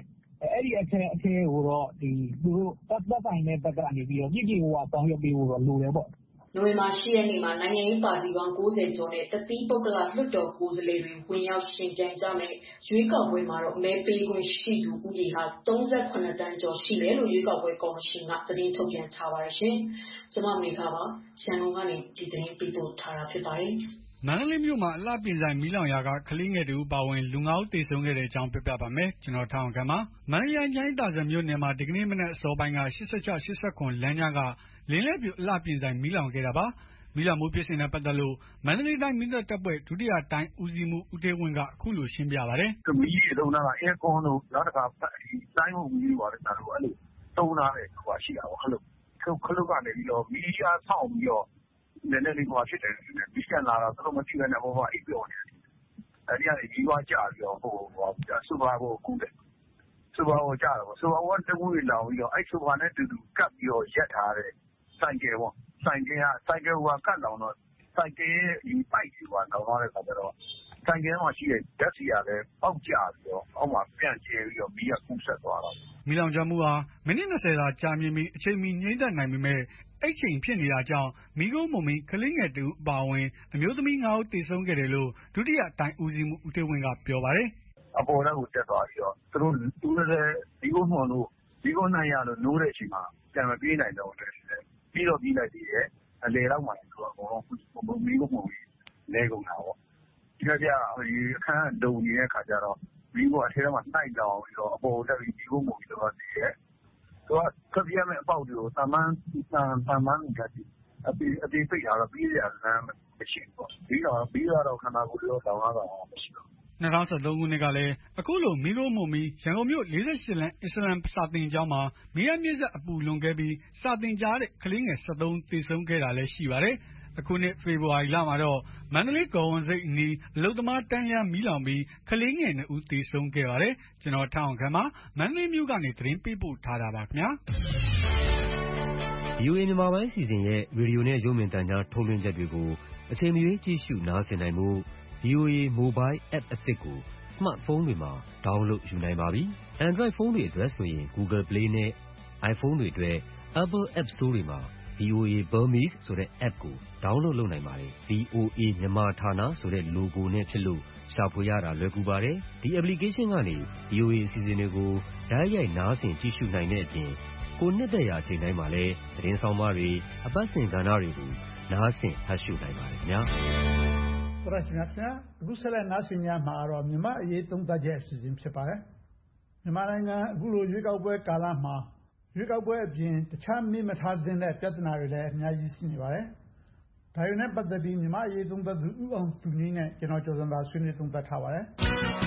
အဲ့ဒီအထဲကိုတော့သူတို့သက်ဆိုင်တဲ့ဘက်ကနေပြီးတော့ပြည့်ပြည့်ဝဝဆောင်ရွက်ပေးဖို့တော့လိုတယ်ပေါ့။ ”နိုဝင်ဘာ ၈ ရက်နေ့မှာနိုင်ငံရေးပါတီပေါင်း 90 ကျော်နဲ့တသီးပုဂ္ဂလလွှတ်တော်ကိုယ်စားလှယ်တွေဝင်ရောက်ယှဉ်ပြိုင်ကြမယ့်ရွေးကောက်ပွဲမှာမဲပေးခွင့်ရှိသူဦးရေဟာ37 သန်းကျော်ရှိမယ်လို့ရွေးကောက်ပွဲကော်မရှင်ကသတင်းထုတ်ပြန်ထားပါတယ်ရှင်။ကျွန်မမေခပါရန်ကုန်ကနေဒီသတင်းပေးပို့ထားတာဖြစ်ပါတယ်။မန္တလေးမြို့မှာအလှပြင်ဆိုင်မီးလောင်ရာကကလေးငယ်တူပါဝင်လူ9ဦးသေဆုံးခဲ့တဲ့အကြောင်းပြပြပါမယ်။ကျွန်တော်ထောင်ခံပါမန္တလေးတိုင်းတာဇံမြို့နယ်မှာဒီကနေ့မနက်အစောပိုင်းက86-89လမ်းကြားကလင်းလဲပြူအလှပြင်ဆိုင်မီးလောင်ခဲ့တာပါ။မီးလောင်မှုဖြစ်စဉ်နဲ့ပတ်သက်လို့မန္တလေးတိုင်းမီးသတ်တပ်ဖွဲ့ဒုတိယတိုင်းဦးစီးမှုဦးသေးဝင်းကအခုလိုရှင်းပြပါတယ်။မီးတွေသုံးတာကအဲကွန်တို့နောက်တစ်ခါတိုင်းမှုမီးတွေပါတယ်ဒါတို့အဲ့လိုသုံးထားတဲ့ဟိုရှိတာပေါ့အဲ့လိုခလုတ်ကနေပြီးတော့မီးအားဆောင်းပြီးတော့နည်းနည်းလေးဟိုဖြစ်တယ်မီးကန်လာတော့သူတို့မသိဘဲနဲ့ဟိုအိပ်ပျော်နေတယ်အဲ့ဒီကနေကြီးွားကြပြီးတော့ဟိုစူပါကိုကူးတယ်စူပါကိုကြတော့စူပါကတကူတွေလောင်ပြီးတော့အဲ့စူပါနဲ့တူတူကပ်ပြီးတော့ရက်ထားတဲ့ဆိုင်ကယ်ပေါ့ဆိုင်ကယ်ဟိုကတ်လောင်တော့ဆိုင်ကယ်ရဲ့ဒီပိုက်ကြီးကလောင်သွားတဲ့ခါကျတော့ဆိုင်ကယ်မှာရှိတဲ့ဓာတ်ဆီကလည်းပေါက်ကျပြီးတော့အောက်မှာပြန့်ကျဲပြီးတော့မီးကကူးဆက်သွားတော့မီးလောင်ကျွမ်းမှုဟာမိနစ်20သာကြာမြင့်ပြီးအချိန်မီငြိမ်းသက်နိုင်ပေမဲ့အဲ့ချိန်ဖြစ်နေတာကြောင့်မိကုံးမုံမီကလေးငယ်တူအပါဝင်အမျိုးသမီး9ဦးသေဆုံးခဲ့တယ်လို့ဒုတိယတိုင်းဦးစီးမှုဦးထေးဝင်းကပြောပါတယ်။အပေါ်ကိုတက်သွားပြီးတော့သူတို့လည်းမိကုံးမှန်လို့မိကုံးနိုင်ရလို့နိုးတဲ့အချိန်မှာပြန်မပြေးနိုင်တော့တယ်ပြီးတော့ပြီးလိုက်သေးတယ်အလေတော့မှသူကအကုန်လုံးမိကုံးမှန်ပြီးလဲကုန်တာပေါ့ဒီကကြဒီအခန်းဒုံနေတဲ့ခါကျတော့မိကုံးအထဲမှာနှိုက်တောင်ပြီးတော့အပေါ်တက်ပြီးမိကုံးမှန်ပြီးတော့တည်ရဲ့သူကပြပြမဲ့အပေါက်တွေကိုတမန်းနေတတ်တယ်အပြင်ပိတ်ထားတော့ပြီးရလမ်းမရှိဘူးပေါ့ပြီးတော့ခန္ဓာကိုယ်ရောတောင်းရတာမရှိဘူး 2013ခုနှစ်ကလည်းအခုလိုမီးခိုးမုံမီရန်ကုန်မြို့48လမ်းအစ္စလမ်စာသင်ကျောင်းမှာမီးရမြင့်ဆက်အပူလွန်ခဲ့ပြီးစာသင်ကြားတဲ့ကလေးငယ်73သေဆုံးခဲ့တာလည်းရှိပါတယ်။အခုနှစ်ဖေဖော်ဝါရီလမှာတော့မန္တလေးကော်ဝန်စိတ်အနီးအလုသမားတန်းရမီးလောင်ပြီးကလေးငယ်2ဦးသေဆုံးခဲ့ပါတယ်။ကျွန်တော်ထောင်ခံမှာမန္တလေးမြို့ကနေသတင်းပေးပို့ထားတာပါခင်ဗျာ။ VOA မြန်မာပိုင်းစီစဉ်ရဲ့ရေဒီယိုနဲ့ရုပ်မြင်သံကြားထုတ်လွှင့်ချက်တွေကိုအချိန်မရွေးကြည့်ရှုနားဆင်နိုင်မှုVOA Mobile App အသစ်ကို Smartphone တွေမှာ download ယူနိုင်ပါပြီ။ Android ဖုန်းတွေအတွက်ဆိုရင် Google Play နဲ့ iPhone တွေအတွက် Apple App Store တွေမှာ VOA Burmese ဆိုတဲ့ app ကို download လုပ်နိုင်ပါတယ်။ VOA မြန်မာဌာနဆိုတဲ့ logo နဲ့ဖြစ်လို့ရှာဖွေရတာလွယ်ကူပါတယ်။ ဒီ application ကနေ VOA အစီအစဉ်တွေကိုတိုက်ရိုက်နားဆင်ကြည့်ရှုနိုင်တဲ့အပြင်ကိုနှစ်သက်ရာအချိန်တိုင်းမှာလည်းသတင်းဆောင်မတွေအပတ်စဉ်ကဏ္ဍတွေကိုနားဆင်ဖတ်ရှုနိုင်ပါတယ်ခင်ဗျာ။သောရရှိမြတ်အခုဆက်လက်နားဆင်ကြမှာတော့မြန်မာအရေးသုံးသပ်ချက်အစီအစဉ်ဖြစ်ပါတယ်။မြန်မာနိုင်ငံအခုလိုရွေးကောက်ပွဲကာလမှာရွေးကောက်ပွဲအပြင်တခြားမေးမထားသင့်တဲ့ပြဿနာတွေလည်းအများကြီးရှိနေပါတယ်။ဒါတွေနဲ့ပတ်သက်ပြီးမြန်မာအရေးသုံးသပ်သူဦးအောင်သူငြိမ်းနဲ့ကျွန်တော်ကျော်စံသာဆွေးနွေးသုံးသပ်ထားပါတယ်။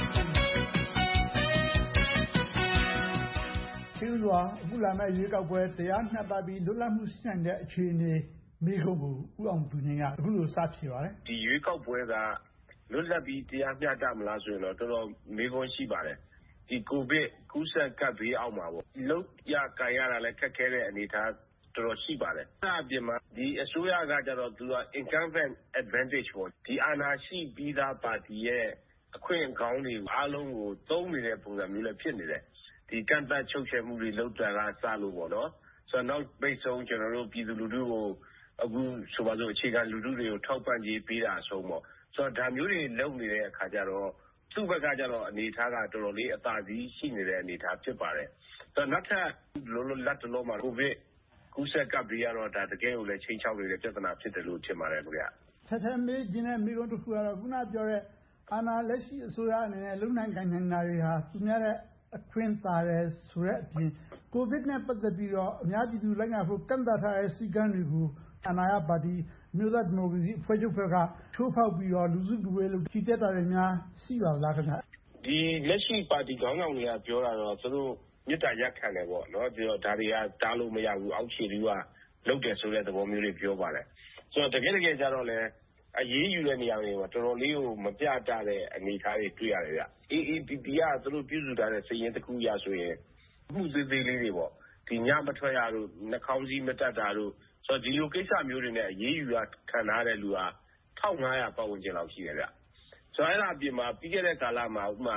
ဒီလိုအခုလာမယ့်ရွေးကောက်ပွဲတရားမျှတပြီးလွတ်လပ်မှုရှိနိုင်တဲ့အခြေအနေမိခုကိုဦးအောင်သူငြိမ်းကအခုလိုစဖြေပါတယ်။ဒီရွေးကောက်ပွဲကလွတ်လပ်ပြီးတရားမျှတမလားဆိုရင်တော့တော်တော်မေးခွန်းရှိပါတယ်။ဒီကိုဗစ်ကူးစက်ကပ်ဘေးအောက်မှာပေါ့လုံးရကန်ရတာလည်းခက်ခဲတဲ့အနေအထားတော်တော်ရှိပါတယ်။အဲ့အပြင်မှာဒီအစိုးရကကြတော့သူက incumbent advantage ပေါ့ဒီအာဏာရှိပြီးသားပါတီရဲ့အခွင့်အကောင်းတွေအားလုံးကိုသုံးနေတဲ့ပုံစံမျိုးလည်းဖြစ်နေတယ်။ဒီကန့်သတ်ချုပ်ချယ်မှုတွေလုပ်တာကစလို့ပေါ့နော်။ဆိုတော့နောက်ပိတ်ဆုံးကျွန်တော်တို့ပြည်သူလူထုကိုအခုဆိုပါစို့အခြေခံလူထုတွေကိုထောက်ပံ့ကြေးပေးတာအဆုံးပေါ့ဆိုတော့ဒါမျိုးတွေလုပ်နေတဲ့အခါကျတော့သူ့ဘက်ကကျတော့အနေထားကတော်တော်လေးအသာစီးရှိနေတဲ့အနေထားဖြစ်ပါတယ်ဆိုတော့နောက်ထပ်လက်တလုံးမှာကိုဗစ်ကူးစက်ကပ်ပြီးတော့ဒါတကယ်ကိုလည်းချိန်ချောက်နေတဲ့ပြဿနာဖြစ်တယ်လို့ထင်ပါတယ်ခင်ဗျဆက်ထမေးခြင်းနဲ့မိကုန်းတစ်ခုကတော့ခုနပြောတဲ့အာဏာလက်ရှိအစိုးရအနေနဲ့လုံနိုင်ကိုင်နိုင်တာတွေဟာသူများတဲ့အခွင့်သာတယ်ဆိုတဲ့အပြင်ကိုဗစ်နဲ့ပတ်သက်ပြီးတော့အများပြည်သူလိုက်နာဖို့ကန့်သတ်ထားတဲ့စီကံတွေကိုအာဏာရပါတီမြို့သားဒီမိုကရေစီအဖွဲ့ချုပ်ဘက်ကချိုးဖောက်ပြီးတော့လူစုလူဝေးလို့ချီတက်တာတွေများရှိပါလားခင်ဗျဒီလက်ရှိပါတီခေါင်းဆောင်တွေကပြောတာတော့သူတို့မြစ်တာရက်ခံတယ်ပေါ့နော်ပြီးတော့ဒါတွေကတားလို့မရဘူးအောက်ခြေတွေကလုတ်တယ်ဆိုတဲ့သဘောမျိုးတွေပြောပါတယ်ဆိုတော့တကယ်ကြတော့လည်းအရေးယူတဲ့နေရာတွေမှာတော်တော်လေးကိုမပြတတဲ့အနေအထားတွေတွေ့ရတယ်ဗျ AAPP ကသူတို့ပြုစုထားတဲ့စည်ရင်းတစ်ခုရဆိုရင်မှုသေးသေးလေးတွေပေါ့ဒီညမထွက်ရတို့နှာခေါင်းစည်းမတက်တာတို့ဆိုတော့ဒီလိုကိစ္စမျိုးတွေနဲ့အရေးယူရခံထားတဲ့လူဟာ1500ပတ်ဝန်းကျင်လောက်ရှိတယ်ဗျဆိုတော့အဲ့ဒါအပြင်မှာပြီးခဲ့တဲ့ကာလမှာဥပမာ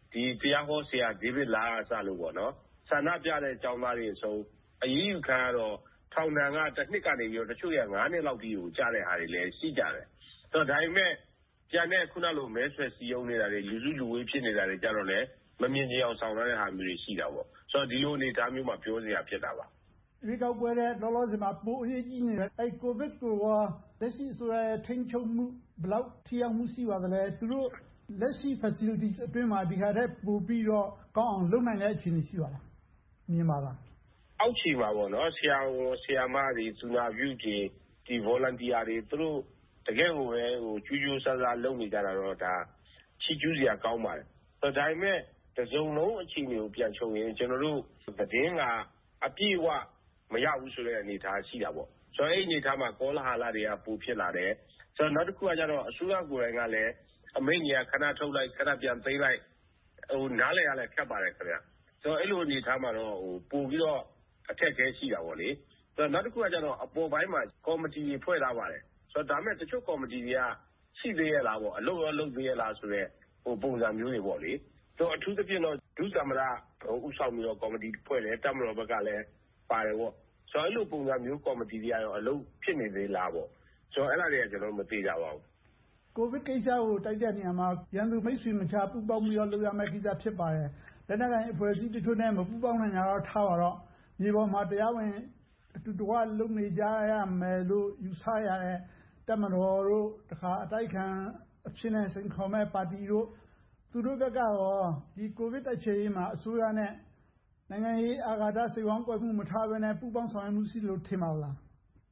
ဒီတရားဟောဆရာဒေးဗစ်လာအစလို့ပေါ့နော်ဆန္ဒပြတဲ့ကျောင်းသားတွေအစုံအရေးယူခံရတော့ထောင်ဒဏ်ကတစ်နှစ်ကနေပြီးတော့တချို့ရ9နှစ်လောက်ထိကိုကြားတဲ့ဟာတွေလည်းရှိကြတယ်ဆိုတော့ဒါပေမဲ့ကျန်တဲ့ခုနလိုမဲဆွယ်စီယုံနေတာတွေလူစုလူဝေးဖြစ်နေတာတွေကြတော့လည်းမမြင်ကြအောင်ဆောင်ရတဲ့ဟာမျိုးတွေရှိတာပေါ့ဆိုတော့ဒီလိုအနေအထားမျိုးမှာပြောစရာဖြစ်တာပါဒီကောက်ပွဲတဲ့လောလောဆယ်မှာပိုအရေးကြီးနေတဲ့အဲကိုဗစ်ကိုလက်ရှိဆိုရထိန်းချုပ်မှုဘယ်လောက်ထိရောက်မှုရှိပါသလဲသူတို့လက်ရှိ facilities အတွင်းမှာဒီဟာတဲ့ပို့ပြီးတော့ကောင်းအောင်လုပ်နိုင်တဲ့အခြေအနေရှိပါလားမြင်ပါလားအောက်ခြေမှာပေါ့နော်ဆရာဝန်ဆရာမတွေသူနာပြုတွေဒီ volunteer တွေသူတို့တကယ်ကိုပဲကျူးကျူးဆဆလုပ်နေကြတာတော့ဒါချီးကျူးစရာကောင်းပါတယ်ဒါပေမဲ့တစုံလုံးအခြေအနေကိုပြန်ချုပ်ရင်ကျွန်တော်တို့သတင်းကအပြည့်အဝမရဘူးဆိုတဲ့အနေအထားရှိတာပေါ့ဆိုတော့အဲ့အနေအထားမှာကောလာဟလတွေကပိုဖြစ်လာတယ်ဆိုတော့နောက်တစ်ခုကကျတော့အစိုးရကိုယ်တိုင်ကလည်းအမိန့်ကြီးခဏထုတ်လိုက်ခဏပြန်သိမ်းလိုက်နားလည်ရလဲခက်ပါတယ်ခင်ဗျဆိုတော့အဲ့လိုအနေအထားမှာတော့ပို့ပြီးတော့အခက်အခဲရှိတာပေါ့လေဆိုတော့နောက်တစ်ခုကကျတော့အပေါ်ပိုင်းမှာကော်မတီဖွဲ့ထားပါတယ်ဆိုတော့ဒါမဲ့တချို့ကော်မတီတွေကရှိသေးရလားပေါ့အလုပ်သေးရလားဆိုတော့ပုံစံမျိုးတွေပေါ့လေဆိုတော့အထူးသဖြင့်တော့ဒုသမ္မတဥဆောင်ပြီးတော့ကော်မတီဖွဲ့တယ်တပ်မတော်ဘက်ကလည်းပါတယ်ပေါ့ဆိုတော့အဲ့လိုပုံစံမျိုးကော်မတီတွေကတော့အလုပ်ဖြစ်နေသေးလားပေါ့ဆိုတော့အဲ့ဒါတွေကကျွန်တော်မသိကြပါဘူးကိုဗစ်ကိစ္စကိုတိုက်တဲ့နေရာမှာရန်သူမိတ်ဆွေမချပူပေါင်းပြီးတော့လုပ်ရမယ့်ကိစ္စဖြစ်ပါတယ်လက်နက်ကိုင်အဖွဲ့အစည်းတချို့နဲ့မပူပေါင်းနိုင်တာတော့ထားပါတော့မြေပေါ်မှာတရားဝင်အတူတကွလုပ်နေကြရမယ်လို့ယူဆရတဲ့တပ်မတော်တို့တခါအတိုက်ခံအဖြစ်နဲ့စိန်ခေါ်မဲ့ပါတီတို့သူတို့ဘက်ကရောဒီကိုဗစ်တိုက်ဖျက်ရေးမှာအစိုးရနဲ့နိုင်ငံရေးအာဃာတစိတ်ဝမ်းကွဲမှုမထားဘဲနဲ့ပူးပေါင်းဆောင်ရွက်မှုရှိလို့ထင်ပါလား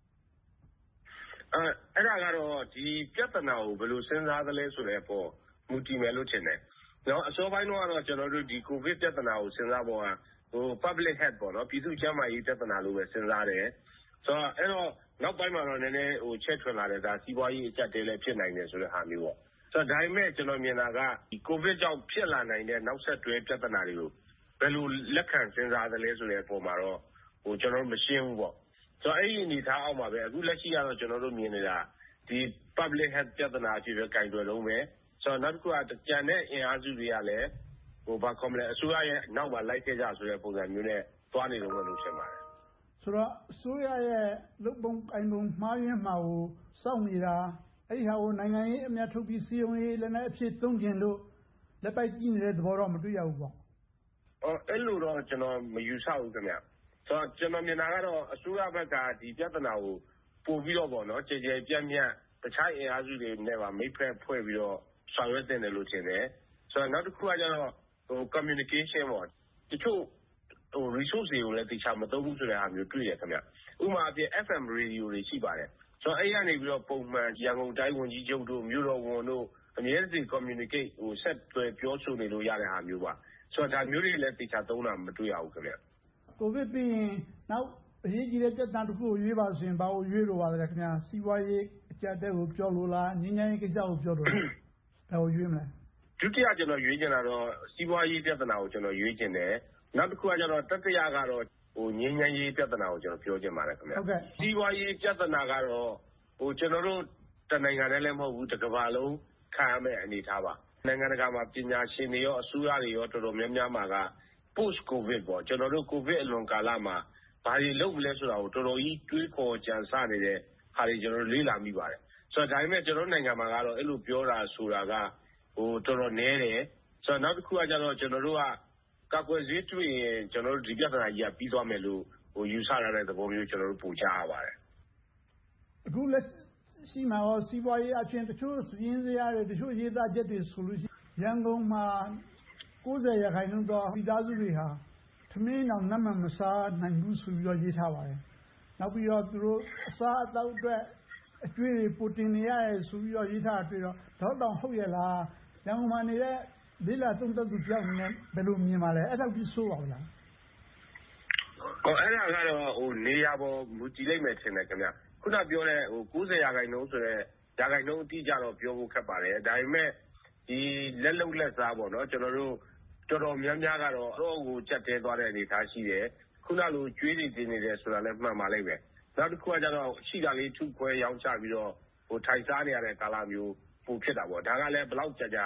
အဲ့ဒါကတော့ဒီပြဿနာကိုဘယ်လိုစဉ်းစားသလဲဆိုတဲ့အပေါ်မူတည်မယ်လို့ထင်တယ်နော်အစောပိုင်းတော့ကျွန်တော်တို့ဒီကိုဗစ်ပြဿနာကိုစဉ်းစားပေါ်ကpublic health ပေါ့နော်ပြည်သူ့ကျန်းမာရေးပြဿနာလို့ပဲစဉ်းစားတယ်ဆိုတော့အဲ့တော့နောက်ပိုင်းမှာတော့နည်းနည်းချက်ထွင်လာတယ်ဒါစီးပွားရေးအကျပ်တဲလည်းဖြစ်နိုင်တယ်ဆိုတဲ့ဟာမျိုးပေါ့ဆိုတော့ဒါပေမဲ့ကျွန်တော်မြင်တာကဒီကိုဗစ်ကြောင့်ဖြစ်လာနိုင်တဲ့နောက်ဆက်တွဲပြဿနာတွေကိုဘယ်လိုလက်ခံစဉ်းစားသလဲဆိုတဲ့အပေါ်မှာတော့ကျွန်တော်မရှင်းဘူးပေါ့ဆိုတော့အဲ့ဒီအနေထားအောက်မှာပဲအခုလက်ရှိကတော့ကျွန်တော်တို့မြင်နေတာဒီ public health ပြဿနာအဖြစ်ပဲကင်တွယ်လုံးပဲဆိုတော့နောက်တစ်ခုကကြံတဲ့အင်အားစုတွေကလည်းဘာကောမလဲအစိုးရရဲ့နောက်မှာလိုက်ခဲ့ကြဆိုတဲ့ပုံစံမျိုးနဲ့သွားနေလို့မလို့ဖြစ်ပါတယ်ဆိုတော့အစိုးရရဲ့လုပ်ပုံကိုင်ပုံမှားယွင်းမှာကိုစောင့်နေတာအဲ့ဒီဟာကိုနိုင်ငံရေးအမြတ်ထုတ်ပြီးစီယုံရေးလည်းနဲ့အဖြစ်သုံးကျင်လို့လက်ပိုက်ကြည့်နေတဲ့သဘောတော့မတွေ့ရဘူးပေါ့အဲ့လိုတော့ကျွန်တော်မယူဆဘူးခင်ဗျဆိုတော့ကျွန်တော်မြင်တာကတော့အစိုးရဘက်ကဒီပြဿနာကိုပို့ပြီးတော့ပေါ့နော်ကြည်ကြဲပြန့်ပြန့်တခြားအင်အားစုတွေနဲ့ပါမိတ်ဖက်ဖွဲ့ပြီးတော့ဆောင်ရွက်တင်တယ်လို့ထင်တယ်ဆိုတော့နောက်တစ်ခုကကျတော့communication ပေါ့တချို့resource တွေကိုလည်းတခြားမသုံးဘူးဆိုတဲ့ဟာမျိုးတွေ့ရခင်ဗျဥပမာအဖြစ် FM radio တွေရှိပါတယ်ဆိုတော့အဲ့ရနေပြီးတော့ပုံမှန်ရန်ကုန်တိုင်းဝန်ကြီးချုပ်တို့မြို့တော်ဝန်တို့အမြဲတမ်း communicate ဆက်သွယ်ပြောဆိုနေလို့ရတဲ့ဟာမျိုးပါဆိုတော့ဒါမျိုးတွေလည်းတခြားသုံးတာမတွေ့ရဘူးခင်ဗျကိုဗစ်ပြီးရင်နောက်အရေးကြီးတဲ့ပြဿနာတစ်ခုကိုရွေးပါဆိုရင်ဘာကိုရွေးလို့ပါလဲခင်ဗျစီးပွားရေးအကျပ်တဲ့ကိုပြောလို့လားငြိမ်းချမ်းရေးကိစ္စကိုပြောလို့လားဘာကိုရွေးမလဲဒုတိယကျွန်တော်ရွေးချင်တာတော့စီးပွားရေးပြဿနာကိုကျွန်တော်ရွေးချင်တယ်နောက်တစ်ခုကကျတော့တတိယကတော့ငြိမ်းချမ်းရေးပြဿနာကိုကျွန်တော်ပြောချင်ပါတယ်ခင်ဗျစီးပွားရေးပြဿနာကတော့ကျွန်တော်တို့တနိုင်ငံတည်းလည်းမဟုတ်ဘူးတစ်ကမ္ဘာလုံးခံရမယ့်အနေအထားပါနိုင်ငံတကာမှာပညာရှင်တွေရောအစိုးရတွေရောတော်တော်များများမှာက post covid ပေါ့ကျွန်တော်တို့ကိုဗစ်အလွန်ကာလမှာဘာတွေလုပ်မလဲဆိုတာကိုတော်တော်ကြီးတွေးခေါ်ကြံစနေတဲ့ဟာတွေကျွန်တော်တို့လေ့လာမိပါတယ်ဆိုတော့ဒါပေမဲ့ကျွန်တော်နိုင်ငံမှာကတော့အဲ့လိုပြောတာဆိုတာကတော်တော်နည်းတယ်ဆိုတော့နောက်တစ်ခုကကျတော့ကျွန်တော်တို့ကကာကွယ်ဆေးတွေ့ရင်ကျွန်တော်တို့ဒီပြဿနာကြီးကပြီးသွားမယ်လို့ယူဆရတဲ့သဘောမျိုးကျွန်တော်တို့ပို့ချရပါတယ်အခုလက်ရှိမှာရောစီးပွားရေးအချင်းတချို့စည်းရင်းစရာတွေတချို့ရေးသားချက်တွေဆိုလို့ရှိရင်ရန်ကုန်မှာ90%တော့ပြည်သားစုတွေဟာသမင်းအောင်နတ်မှမစားနိုင်ဘူးဆိုပြီးတော့ရေးထားပါတယ်နောက်ပြီးတော့သူတို့အစားအသောက်အတွက်အကျွေးတွေပိုတင်နေရတယ်ဆိုပြီးတော့ရေးထားတွေ့တော့တော့တောင်ဟုတ်ရဲ့လားရန်ကုန်မှာနေတဲ့လေးလာသုံးသက်သူကြောက်နေဘယ်လိုမြင်ပါလဲအဲ့ဒါကြီးဆိုးပါလားအဲ့ဒါကတော့နေရာပေါ်မူတည်လိုက်မယ်ထင်တယ်ခင်ဗျခုနပြောတဲ့90%ဆိုတဲ့ရာခိုင်နှုန်းအတိအကျတော့ပြောဖို့ခက်ပါတယ်ဒါပေမဲ့ဒီလက်လုံလက်စားပေါ့နော်ကျွန်တော်တို့တော်တော်များများကတော့တော့ကိုကြက်တဲသွားတဲ့အနေအထားရှိတယ်ခုနလိုကျွေးတွေတင်နေတယ်ဆိုတာလည်းမှန်ပါလိမ့်မယ်နောက်တစ်ခုကကျတော့ရှိတာလေးထုခွဲရောင်းချပြီးတော့ထိုင်စားနေရတဲ့ကာလမျိုးပိုဖြစ်တာပေါ့ဒါကလည်းဘလောက်ကြာ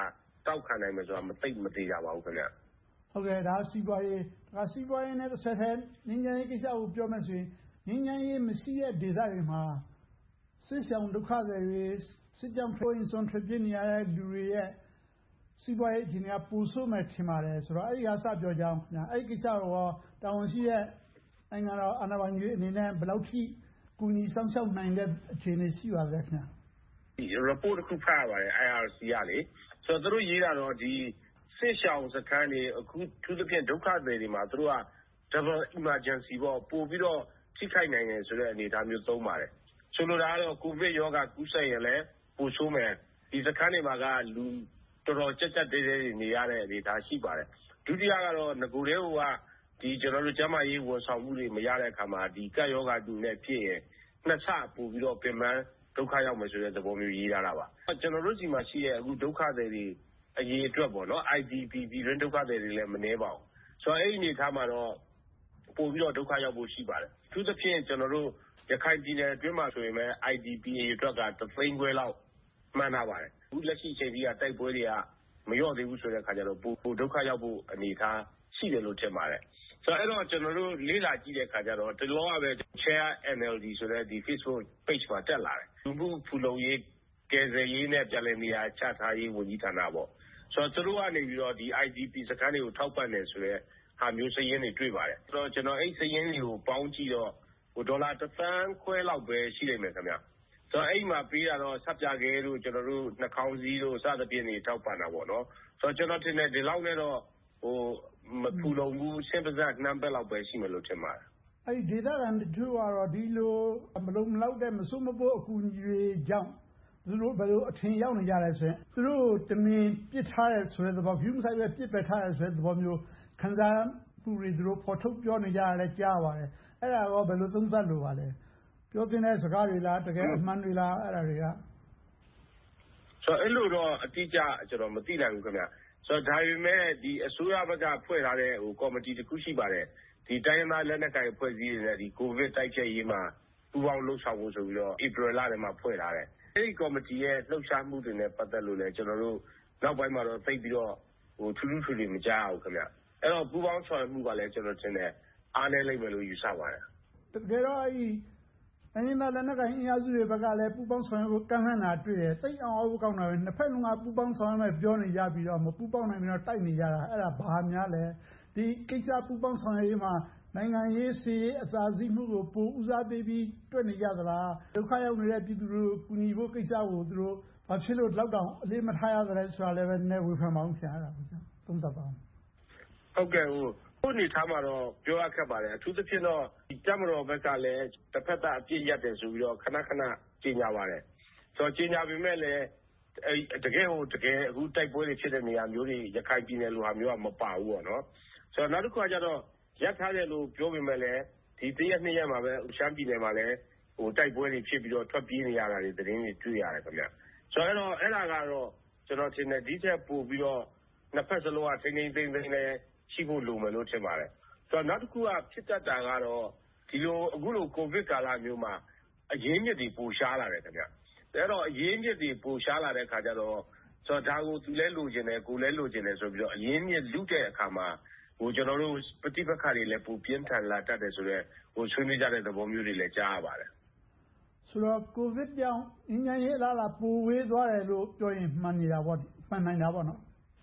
တောက်ခံနိုင်မယ်ဆိုတာမသေးကြပါဘူးခင်ဗျဟုတ်ကဲ့ဒါစီးပွားရေးနဲ့တစ်ဆက်တည်းငြိမ်းချမ်းရေးကိစ္စကိုပြောမယ်ဆိုရင်ငြိမ်းချမ်းရေးမရှိတဲ့ဒေသတွေမှာစစ်ရှောင်ဒုက္ခသည်တွေစစ်ကြောင့်ထိုးရင်စွန့်ထွက်ပြေးနေရတဲ့လူတွေရဲ့စီးပွားရေးအခြေအနေကပိုဆိုးမယ်ထင်ပါတယ်ဆိုတော့အဲဒီကစပြောကြအောင်ခင်ဗျာအဲဒီကိစ္စတော့တာဝန်ရှိတဲ့နိုင်ငံတော်အာဏာပိုင်တွေအနေနဲ့ဘယ်လောက်ထိကူညီဆောင်ရှောက်နိုင်တဲ့အခြေအနေရှိပါလဲခင်ဗျာဒီ report တစ်ခုဖတ်ရပါတယ် IRC ကလေဆိုတော့သူတို့ရေးတာတော့ဒီစစ်ရှောင်စခန်းတွေအခုသူတို့ပြင်ဒုက္ခသည်တွေမှာသူတို့က double emergency ပေါ့ပို့ပြီးတော့ထိခိုက်နိုင်တယ်ဆိုတဲ့အနေအထားမျိုးသုံးပါတယ်ဆိုလိုတာကတော့ကိုဗစ်ရောဂါကူးစက်ရင်လည်းပိုဆိုးမယ်ဒီစခန်းတွေမှာကလူတော်တော်ကြက်တဲတဲနေရတဲ့အနေအထားရှိပါတယ်ဒုတိယကတော့ငကိုယ်လေးကဒီကျွန်တော်တို့ကျန်းမာရေးဝန်ဆောင်မှုတွေမရတဲ့အခါမှာဒီကပ်ရောဂါတူနဲ့ဖြစ်ရင်နှစ်ဆပို့ပြီးတော့ပြင်ပန်းဒုက္ခရောက်မယ်ဆိုတဲ့သဘောမျိုးရေးထားတာပါကျွန်တော်တို့စီမှာရှိတဲ့အခုဒုက္ခသည်တွေအရေးအတွက်ပေါ့နော် IDP ပြည်တွင်းဒုက္ခသည်တွေလည်းမနှဲပါဘူးဆိုတော့အဲ့ဒီအနေထားမှာတော့ပို့ပြီးတော့ဒုက္ခရောက်ဖို့ရှိပါတယ်သူသဖြင့်ကျွန်တော်တို့ရခိုင်ပြည်နယ်အတွင်းမှာဆိုရင်ပဲ IDP အတွက်က3သိန်းခွဲလောက်မှန်းထားပါတယ်အခုလက်ရှိအချိန်ကြီးကတိုက်ပွဲတွေကမလျော့သေးဘူးဆိုတဲ့အခါကျတော့ပိုဒုက္ခရောက်ဖို့အနေအထားရှိတယ်လို့ထင်ပါတယ်ဆိုတော့အဲ့တော့ကျွန်တော်တို့လေ့လာကြည့်တဲ့အခါကျတော့ဒီလောကပဲ Share NLD ဆိုတဲ့ဒီ Facebook page မှာတက်လာတယ်လူမှုဖူလုံရေးကယ်ဆယ်ရေးနဲ့ပြည်လည်နေရာချထားရေးဝန်ကြီးဌာနပေါ့ဆိုတော့သူတို့ကနေပြီးတော့ဒီ IDP စခန်းတွေကိုထောက်ပံ့တယ်ဆိုတဲ့ဟာမျိုးစာရင်းတွေတွေ့ပါတယ်ဆိုတော့ကျွန်တော်အဲ့စာရင်းတွေကိုပေါင်းကြည့်တော့ဒေါ်လာ1.5 သန်းလောက်ပဲရှိလိမ့်မယ်ခင်ဗျဆိုတော့အဲ့မှာပေးတာတော့ဆက်ပြခဲတို့ကျွန်တော်တို့နှာခေါင်းစည်းတို့စသဖြင့်တွေထောက်ပံ့တာပေါ့နော်ဆိုတော့ကျွန်တော်ထင်တယ်ဒီလောက်နဲ့တော့မဖူလုံဘူးရှင်းပစက်နှမ်းပဲလောက်ပဲရှိမယ်လို့ထင်ပါတယ်အဲ့ဒီဒေသခံတို့ကတော့ဒီလိုမလုံလောက်တဲ့မစိုးမပိုးအကူအညီတွေကြောင့်သူတို့ဘယ်လိုအထင်ရောက်နေကြလဲဆိုရင်သူတို့တမင်ပစ်ထားတဲ့ဆိုတဲ့သဘော view ဆိုင်ပဲပစ်ပယ်ထားတဲ့ဆိုတဲ့သဘောမျိုးခံစားမှုတွေသူတို့ပေါ်ထုတ်ပြောနေကြရတယ်ကြားပါတယ်အဲ့ဒါတော့ဘယ်လိုသုံးသပ်လို့ပါလဲပြောတဲ့စကားတွေလားတကယ်အမှန်တွေလားအဲ့ဒါတွေကဆိုအဲ့လိုတော့အတိအကျကျွန်တော်မသိနိုင်ဘူးခင်ဗျဆိုတော့ဒါပေမဲ့ဒီအစိုးရဘက်ကဖွဲ့ထားတဲ့ကော်မတီတစ်ခုရှိပါတယ်ဒီတိုင်းရင်းသားလက်နက်ကိုင်အဖွဲ့အစည်းတွေနဲ့ဒီကိုဗစ်တိုက်ဖျက်ရေးမှာပူးပေါင်းလှုပ်ဆောင်ဖို့ဆိုပြီးတော့ဧပြီလထဲမှာဖွဲ့ထားတယ်အဲဒီကော်မတီရဲ့လှုပ်ရှားမှုတွေနဲ့ပတ်သက်လို့လည်းကျွန်တော်တို့နောက်ပိုင်းမှာတော့သိပြီးတော့ထူးထူးတွေမကြားအောင်ခင်ဗျအဲ့တော့ပူးပေါင်းဆောင်ရွက်မှုကလည်းကျွန်တော်ထင်တယ်အားနည်းလိမ့်မယ်လို့ယူဆပါတယ်တကယ်တော့အဲဒီတိုင်းရင်းသားလက်နက်ကိုင်အင်အားစုတွေဘက်ကလည်းပူးပေါင်းဆောင်ရွက်ဖို့ကမ်းလှမ်းတာတွေ့တယ်တိတ်အောင်အောင်ကောင်းတာပဲနှစ်ဖက်လုံးကပူးပေါင်းဆောင်ရွက်မယ်ပြောနေကြပြီးတော့မပူးပေါင်းနိုင်ပြီးတော့တိုက်နေကြတာအဲ့ဒါဘာများလဲဒီကိစ္စပူးပေါင်းဆောင်ရွက်ရေးမှာနိုင်ငံရေးစီရေးအသာစီးမှုကိုပိုဦးစားပေးပြီးတွေ့နေကြသလားဒုက္ခရောက်နေတဲ့ပြည်သူတွေကိုကူညီဖို့ကိစ္စကိုသူတို့ဘာဖြစ်လို့လောက်တောင်အလေးမထားရသလဲဆိုတာလည်းပဲနည်းဝေဖန်ပါအောင်ခင်ဗျာသုံးသပ်ပါဟုတ်ကဲ့ခုနေထားမှာတော့ပြောရခက်ပါတယ်အထူးသဖြင့်တော့ဒီတပ်မတော်ဘက်ကလည်းတစ်ဖက်သားအပြစ်ရက်တယ်ဆိုပြီးတော့ခဏကြေညာပါတယ်ဆိုတော့ကြေညာပေမဲ့လည်းတကယ်အခုတိုက်ပွဲတွေဖြစ်တဲ့နေရာမျိုးတွေရခိုင်ပြည်နယ်လိုဟာမျိုးကမပါဘူးပေါ့နော်ဆိုတော့နောက်တစ်ခါကျတော့ရပ်ထားတယ်လို့ပြောပေမဲ့လည်းဒီတရက်နှစ်ရက်မှာပဲရှမ်းပြည်နယ်မှာလည်းတိုက်ပွဲတွေဖြစ်ပြီးတော့ထွက်ပြေးနေရတာတွေသတင်းတွေတွေ့ရတယ်ခင်ဗျဆိုတော့အဲ့ဒါကတော့ကျွန်တော်ထင်တယ်ဒီထက်ပိုပြီးတော့နှစ်ဖက်စလုံးကထိန်းသိမ်းလည်းရှိဖို့လိုမယ်လို့ထင်ပါတယ်ဆိုတော့နောက်တစ်ခုကဖြစ်တတ်တာကတော့ဒီလိုအခုလိုကိုဗစ်ကာလမျိုးမှာအရင်းမြစ်တွေပိုရှားလာတယ်ခင်ဗျအဲ့တော့အရင်းမြစ်တွေပိုရှားလာတဲ့ခါကျတော့ဆိုတော့ဒါကိုသူလည်းလိုချင်တယ်ကိုလည်းလိုချင်တယ်ဆိုပြီးတော့အရင်းမြစ်လူတဲ့အခါမှာကျွန်တော်တို့ပဋိပက္ခတွေလည်းပိုပြင်းထန်လာတတ်တယ်ဆိုတော့ဆွေးနွေးကြတဲ့သဘောမျိုးတွေလည်းကြားရပါတယ်ဆိုတော့ကိုဗစ်ကြောင့်ငြိမ်းချမ်းရေးအလားအလာပိုဝေးသွားတယ်လို့ပြောရင်မှန်နေတာပေါ့မှန်နိုင်တာပေါ့နော်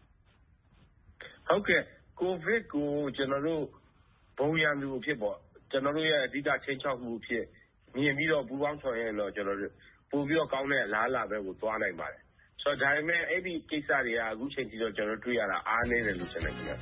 ဟုတ်ကဲ့ကိုဗစ်ကိုကျွန်တော်တို့ဘုံရံသူအဖြစ်ပေါ့ကျွန်တော်တို့ရဲ့အဓိကချင်းချောက်မှုအဖြစ်မြင်ပြီးတော့ပူပေါင်းဆောင်ရင်တော့ကျွန်တော်တို့ပို့ပြီးတော့ကောင်းတဲ့အလားအလာပဲကိုသွားနိုင်ပါတယ်ဆိုတော့ဒါပေမဲ့အဲ့ဒီကိစ္စတွေကအခုချိန်ထိတော့ကျွန်တော်တွေ့ရတာအားနည်းတယ်လို့ထင်တယ်ခင်ဗျ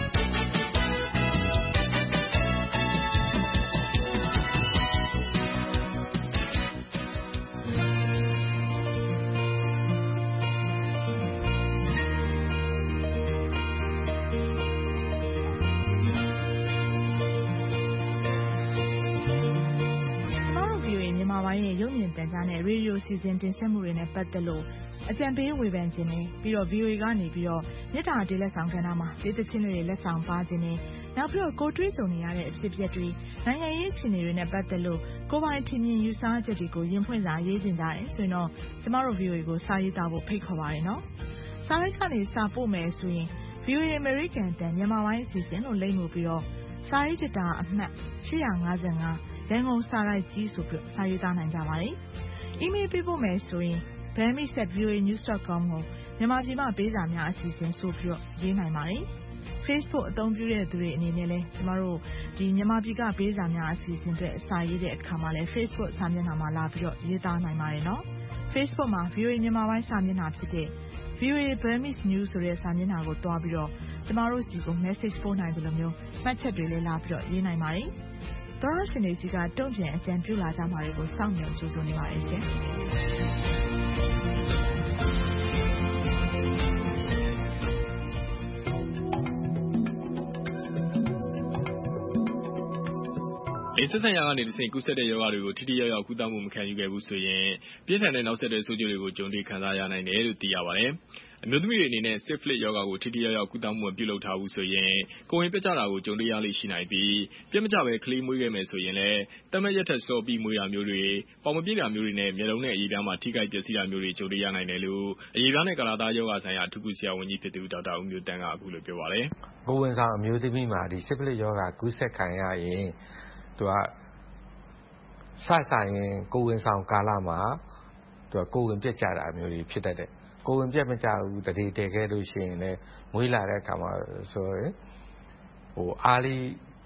ရုပ်မြင်သံကြားနဲ့ရေဒီယိုစီစဉ်တင်ဆက်မှုတွေနဲ့ပတ်သက်လို့အကြံပေးဝေဖန်ခြင်းနဲ့ပြီးတော့ VOA ကနေပြီးတော့မြစ်တာတေးလက်ဆောင်ကဏ္ဍမှာဒေသချင်းတွေလက်ဆောင်ပါခြင်းနဲ့နောက်ပြီးတော့ကိုတွေးကြုံနေရတဲ့အဖြစ်အပျက်တွေနိုင်ငံရေးအခြေအနေတွေနဲ့ပတ်သက်လို့ကိုယ်ပိုင်ထင်မြင်ယူဆချက်တွေကိုရင်ဖွင့်စာရေးခြင်းကြတယ်ဆိုရင်တော့ကျမတို့ VOA ကိုစာရေးသားဖို့ဖိတ်ခေါ်ပါရနော်စာစာရိုက်ကနေစာပို့မယ်ဆိုရင် VOA American တန်မြန်မာပိုင်းအစီအစဉ်လို့လိမ့်မှုပြီးတော့စာရေးချစ်တာအမှတ်855ရန်ကုန်စာရိုက်ကြီးဆိုပြီးစာရေးသားနိုင်ကြပါတယ်။ အီးမေးလ်ပေးပို့မယ်ဆိုရင် burmese@voanews.com ကိုမြန်မာပြည်မှာပေးစာများအစီအစဉ်ဆိုပြီးရေးနိုင်ပါတယ်။ Facebook အသုံးပြုတဲ့သူတွေအနေနဲ့လည်းကျမတို့ဒီမြန်မာပြည်ကပေးစာများအစီအစဉ်တွေစာရေးတဲ့အခါမှာလည်း Facebook စာမျက်နှာမှာလာပြီးတော့ရေးသားနိုင်ပါတယ်နော်။ Facebook မှာ VOA မြန်မာပိုင်းစာမျက်နှာဖြစ်တဲ့ VOA Burmese News ဆိုတဲ့စာမျက်နှာကိုတွားပြီးတော့ကျမတို့စီကို message ပို့နိုင်တယ်လို့မျိုးမှတ်ချက်တွေလည်းလာပြီးတော့ရေးနိုင်ပါတယ်။သောရရှင်တွေစီကတုံ့ပြန်အကြံပြုလာကြမှာတွေကိုစောင့်မျှော်ကြိုးစားနေပါတယ်ရှင်။ဆက်ဆံရာကနေတစ်ဆင့်ကူးစက်တဲ့ရောဂါတွေကိုထိထိရောက်ရောက်ကုသမှုမခံယူခဲ့ဘူးဆိုရင်ပြင်းထန်တဲ့နောက်ဆက်တွဲဆိုးကျိုးတွေကိုကြုံတွေ့ခံစားရနိုင်တယ်လို့သိရပါတယ်။အမျိုးသမီးတွေအနေနဲ့ syphilis ရောဂါကိုထိထိရောက်ရောက်ကုသမှုမပြုလုပ်ထားဘူးဆိုရင်ကိုယ်ဝင်ပြတ်ကျတာကိုကြုံတွေ့ရလိမ့်ရှိနိုင်ပြီးပြတ်မကျပဲကလေးမွေးခဲ့မယ်ဆိုရင်လည်းတမက်ရက်ထက်စောပြီးမွေးတာမျိုးတွေပေါင်မပြည့်တာမျိုးတွေနဲ့မျက်လုံးနဲ့အရေပြားမှာထိခိုက်ပျက်စီးတာမျိုးတွေကြုံတွေ့ရနိုင်တယ်လို့အရေပြားနဲ့ကာလသားရောဂါဆိုင်ရာအထူးကုဆရာဝန်ကြီးဖြစ်သူဒေါက်တာဦးမျိုးတန်းကအခုလိုပြောပါတယ်။ကိုယ်ဝန်ဆောင်အမျိုးသမီးမှာဒီ syphilis ရောဂါကူးစက်ခံရရင်သူကစရင်ကိုယ်ဝန်ဆောင်ကာလမှာကိုယ်ဝန်ပြတ်ကျတာမျိုးတွေဖြစ်တတ်တယ်။ကိုယ်ဝန်ပြတ်မကျဘူးတတိတည်ခဲ့လို့ရှိရင်လည်းမွေးလာတဲ့အခါမှာဆိုရင်early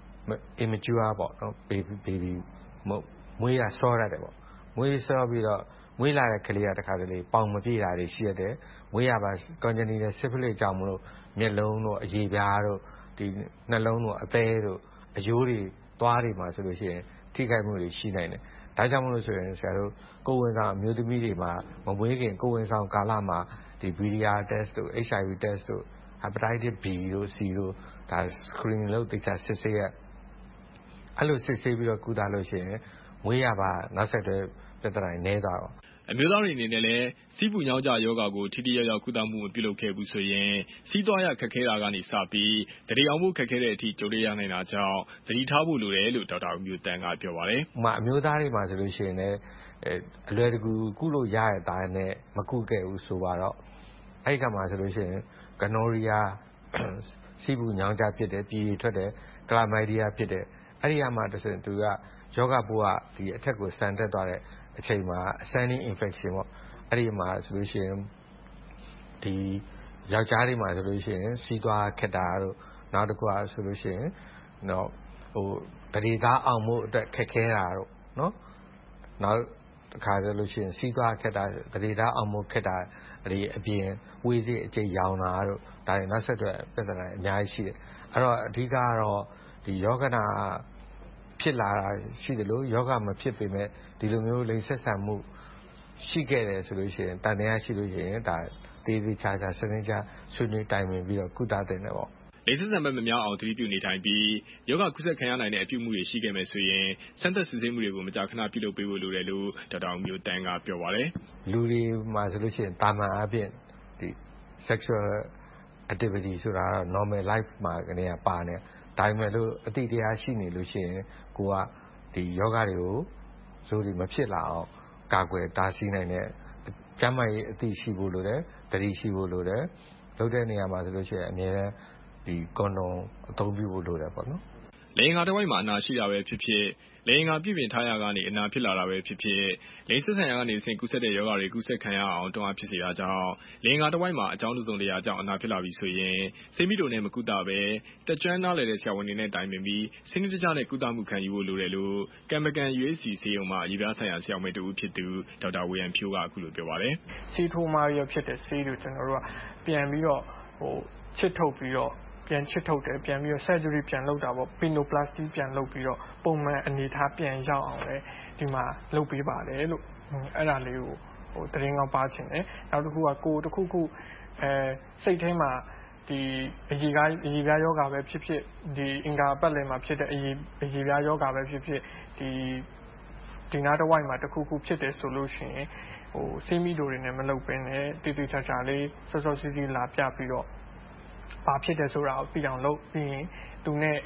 immature ပေါ့နော် baby မွေးရစောရတယ်ပေါ့။မွေးစောပြီးတော့မွေးလာတဲ့ကလေးကတခါတလေပေါင်မပြည့်တာတွေရှိရတယ်။မွေးရပါ congenital syphilis ကြောင့်မလို့မျက်လုံးတို့အရေပြားတို့ဒီနှလုံးတို့အသည်းတို့အရိုးတွေသွားတွေမှာဆိုလို့ရှိရင်ထိခိုက်မှုတွေရှိနိုင်တယ်။ဒါကြောင့်မလို့ဆိုရင်ဆရာတို့ကိုယ်ဝန်ဆောင်အမျိုးသမီးတွေမှာမမွေးခင်ကိုယ်ဝန်ဆောင်ကာလမှာဒီ BDR test တို့ HIV test တို့ hepatitis B တို့ C တို့ဒါ screening လုပ်သိချာစစ်ဆေးရအဲ့လိုစစ်ဆေးပြီးတော့ကုသလို့ရှိရင်မွေးရပါနောက်ဆက်တွဲပြဿနာတွေနည်းသွားတော့အမျိုးသားတွေအနေနဲ့လည်းစီးပူညောင်းကြယောဂါကိုထိထိရောက်ရောက်ကုသမှုမပြုလုပ်ခဲ့ဘူးဆိုရင်စီးသွားရခက်ခဲတာကနေစပြီးတတိအောင်မှုခက်ခဲတဲ့အထိကြုံရနိုင်တာကြောင့်သတိထားဖို့လိုတယ်လို့ဒေါက်တာဦးမျိုးတန်းကပြောပါတယ်။အမျိုးသားတွေမှာဆိုလို့ရှိရင်လည်းအလွယ်တကူကုလို့ရတဲ့သားနဲ့မကုခဲ့ဘူးဆိုတော့အဲ့ဒီကမှဆိုလို့ရှိရင်ဂနိုရီယာစီးပူညောင်းကြဖြစ်တယ်ပြည်ထွက်တယ်ကလာမိုက်ဒီယာဖြစ်တယ်အဲ့ဒီကမှတစ်စင်သူကယောဂပိုးကဒီအထက်ကိုဆန်တက်သွားတဲ့အချိန်မှာ ascending infection ပေါ့အဲ့ဒီမှာဆိုလို့ရှိရင်ဒီယောက်ျားတွေမှာဆိုလို့ရှိရင်စီးသွားခက်တာတို့နောက်တစ်ခုဆိုလို့ရှိရင်တတိသားအောင်မှုအတွက်ခက်ခဲတာတို့နော်နောက်တစ်ခါဆိုလို့ရှိရင်စီးသွားခက်တာတတိသားအောင်မှုခက်တာဒီအပြင်ဝေးစေးအကျိတ်ရောင်တာတို့ဒါတွေနောက်ဆက်တွဲပြဿနာအများကြီးရှိတယ်အဲ့တော့အဓိကကတော့ဒီယောဂနာဖြစ်လာတာရှိတယ်လို့ယောဂမဖြစ်ပေမဲ့ဒီလိုမျိုးလိင်ဆက်ဆံမှုရှိခဲ့တယ်ဆိုလို့ရှိရင်တန်တရားရှိလို့ရှိရင်ဒါတေးသေးချာချာစနစ်ချဆွေးနွေးတိုင်ပင်ပြီးတော့ကုသတဲ့နေပေါ့လိင်ဆက်ဆံဘက်မများအောင်သတိပြုနေထိုင်ပြီးယောဂကုသခံရနိုင်တဲ့အပြုမှုတွေရှိခဲ့မယ်ဆိုရင်စမ်းသပ်စစ်ဆေးမှုတွေကိုမကြာခဏပြုလုပ်ပေးဖို့လိုတယ်လို့ဒေါက်တာဦးမျိုးတန်းကပြောပါတယ်လူတွေမှာဆိုလို့ရှိရင်တာမန်အပြင်ဒီ sexual activity ဆိုတာတော့ normal life မှာကနေပါနေဒါပေမဲ့လို့အတိတရားရှိနေလို့ရှိရင်ကိုကဒီယောဂတွေကိုဇိုးတွေမဖြစ်လာအောင်ကာကွယ်တားဆီးနိုင်တဲ့ကျန်းမာရေးအသိရှိဖို့လိုတယ်တတိရှိဖို့လိုတယ်လုပ်တဲ့နေရာမှာဆိုလို့ရှိရင်အများနဲ့ဒီကွန်ဒုံအသုံးပြုဖို့လိုတယ်ပေါ့နော်လိင်္ဂါတစ်ဝိုက်မှာအနာရှိတာပဲဖြစ်ဖြစ်လိင်္ဂါပြုပြင်ထားရကနေအနာဖြစ်လာတာပဲဖြစ်ဖြစ်လိင်ဆက်ဆံရကနေအစဉ်ကူးဆက်တဲ့ယောဂတွေကူးဆက်ခံရအောင်တွန်းအားဖြစ်စေတာကြောင့်လိင်္ဂါတစ်ဝိုက်မှာအကြောင်းတစုံတရာကြောင့်အနာဖြစ်လာပြီဆိုရင်စိတ်မိတို့နဲ့မကုသပဲတက်ကျွမ်းနားလည်တဲ့ဆရာဝန်တွေနဲ့တိုင်ပင်ပြီးစနစ်တကျနဲ့ကုသမှုခံယူဖို့လိုတယ်လို့ကံမကန် USC ဆေးရုံမှာရေပြားဆိုင်ရာဆရာဝန်တူဖြစ်သူဒေါက်တာဝေယံဖြိုးကအခုလိုပြောပါတယ်ဆေးထိုးမှာရဖြစ်တဲ့ဆေးတွေကျွန်တော်တို့ကပြန်ပြီးတော့ချစ်ထုတ်ပြီးတော့ပြန်ချစ်ထုတ်တယ်ပြန်ပြီးတော့ surgery ပြန်လုပ်တာပေါ့ pinoplasty ပြန်လုပ်ပြီးတော့ပုံမှန်အနေထားပြန်ရောက်အောင်လေဒီမှာလုပ်ပေးပါတယ်လို့အဲ့ဒါလေးကိုသတင်းကောင်းပါချင်တယ်နောက်တစ်ခုကကိုတစ်ခုခုစိတ်ထဲမှာဒီအရေပြားယောဂါပဲဖြစ်ဖြစ်ဒီအင်္ဂါပတ်လည်မှာဖြစ်တဲ့အရေပြားယောဂါပဲဖြစ်ဖြစ်ဒီနားတစ်ဝိုက်မှာတစ်ခုခုဖြစ်တယ်ဆိုလို့ရှိရင်ဆေးမိတို့တွေနဲ့မလုပ်ဘဲနဲ့တိတိကျကျလေးစောစောစီးစီးလာပြပြီးတော့ဘာဖြစ်တယ်ဆိုတာကိုသိအောင်လုပ်ပြီးရင်သူနဲ့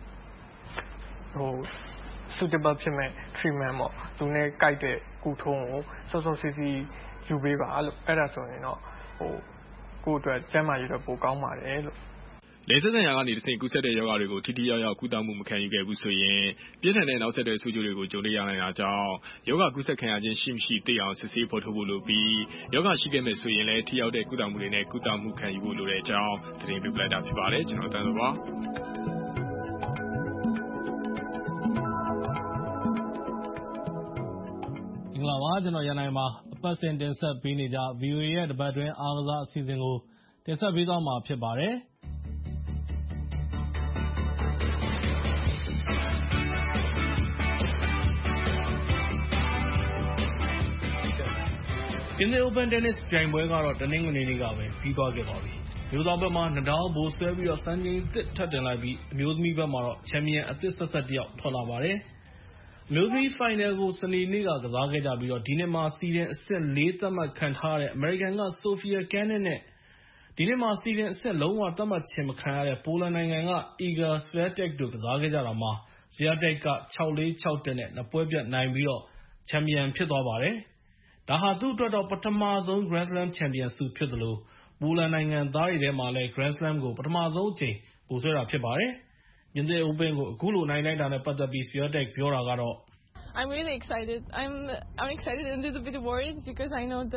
suitable ဖြစ်မဲ့ treatment ပေါ့သူနဲ့ကိုက်တဲ့ကုထုံးကိုစောစောစီးစီးယူပေးပါလို့အဲ့ဒါဆိုရင်တော့ကိုယ့်အတွက်ကျန်းမာရေးအတွက်ပိုကောင်းပါတယ်လို့လေဆက်ဆံရာကနေတဆင့်ကူးစက်တဲ့ရောဂါတွေကိုထိထိရောက်ရောက်ကုသမှုမခံယူခဲ့ဘူးဆိုရင်ပြင်းထန်တဲ့နောက်ဆက်တွဲဆိုးကျိုးတွေကိုကြုံရနိုင်တာကြောင့်ရောဂါကူးစက်ခံရခြင်းရှိမရှိသိအောင်စစ်ဆေးဖော်ထုတ်ဖို့လိုပြီးရောဂါရှိခဲ့မဲ့ဆိုရင်လည်းထိရောက်တဲ့ကုသမှုတွေနဲ့ကုသမှုခံယူဖို့လိုတဲ့အကြောင်းသတင်းပေးလိုက်တာဖြစ်ပါတယ်ကျွန်တော်တန်းစောပါမင်္ဂလာပါကျွန်တော်ရန်နိုင်ပါအပတ်စဉ်တင်ဆက်ပေးနေကြ VOA ရဲ့တပတ်တွင်းအားကစားအစီအစဉ်ကိုတင်ဆက်ပေးသွားမှာဖြစ်ပါတယ်ပြင်သစ် Open Tennis ပြိုင်ပွဲကတော့တနင်္ဂနွေနေ့ကပဲပြီးသွားခဲ့ပါပြီ။မျိုးသားဘက်မှာနဒါလ်ဘိုးဆွဲပြီးတော့စံချိန်သစ်ထပ်တင်လိုက်ပြီးအမျိုးသမီးဘက်မှာတော့ချန်ပီယံအသစ်ဆက်တယောက်ထွက်လာပါတယ်။အမျိုးသမီးဖိုင်နယ်ကိုစနေနေ့ကကစားခဲ့ကြပြီးတော့ဒီနှစ်မှာစီဒင်အဆင့် 4 သတ်မှတ်ခံထားတဲ့ American က Sofia Kenin နဲ့ဒီနှစ်မှာစီဒင်အဆင့်လုံးဝသတ်မှတ်ခြင်းမခံရတဲ့ပိုလန်နိုင်ငံက Iga Swiatek တို့ကစားခဲ့ကြတာမှာ Swiatek က 6-4 6-1 နဲ့နှစ်ပွဲပြတ်နိုင်ပြီးတော့ချန်ပီယံဖြစ်သွားပါတယ်။ဒါဟာသူ့အတွက်တော့ပထမဆုံး Grand Slam ချန်ပီယံဆုဖြစ်သလိုပိုလန်နိုင်ငံသားတွေထဲမှာလည်း Grand Slam ကိုပထမဆုံးအကြိမ်ပိုဆွဲတာဖြစ်ပါတယ်။ပြင်သစ် Open ကိုအခုလိုနိုင်လိုက်တာနဲ့ပတ်သက်ပြီး Swiatek ပြောတာကတော့ I'm really excited. I'm excited and a little bit worried because I know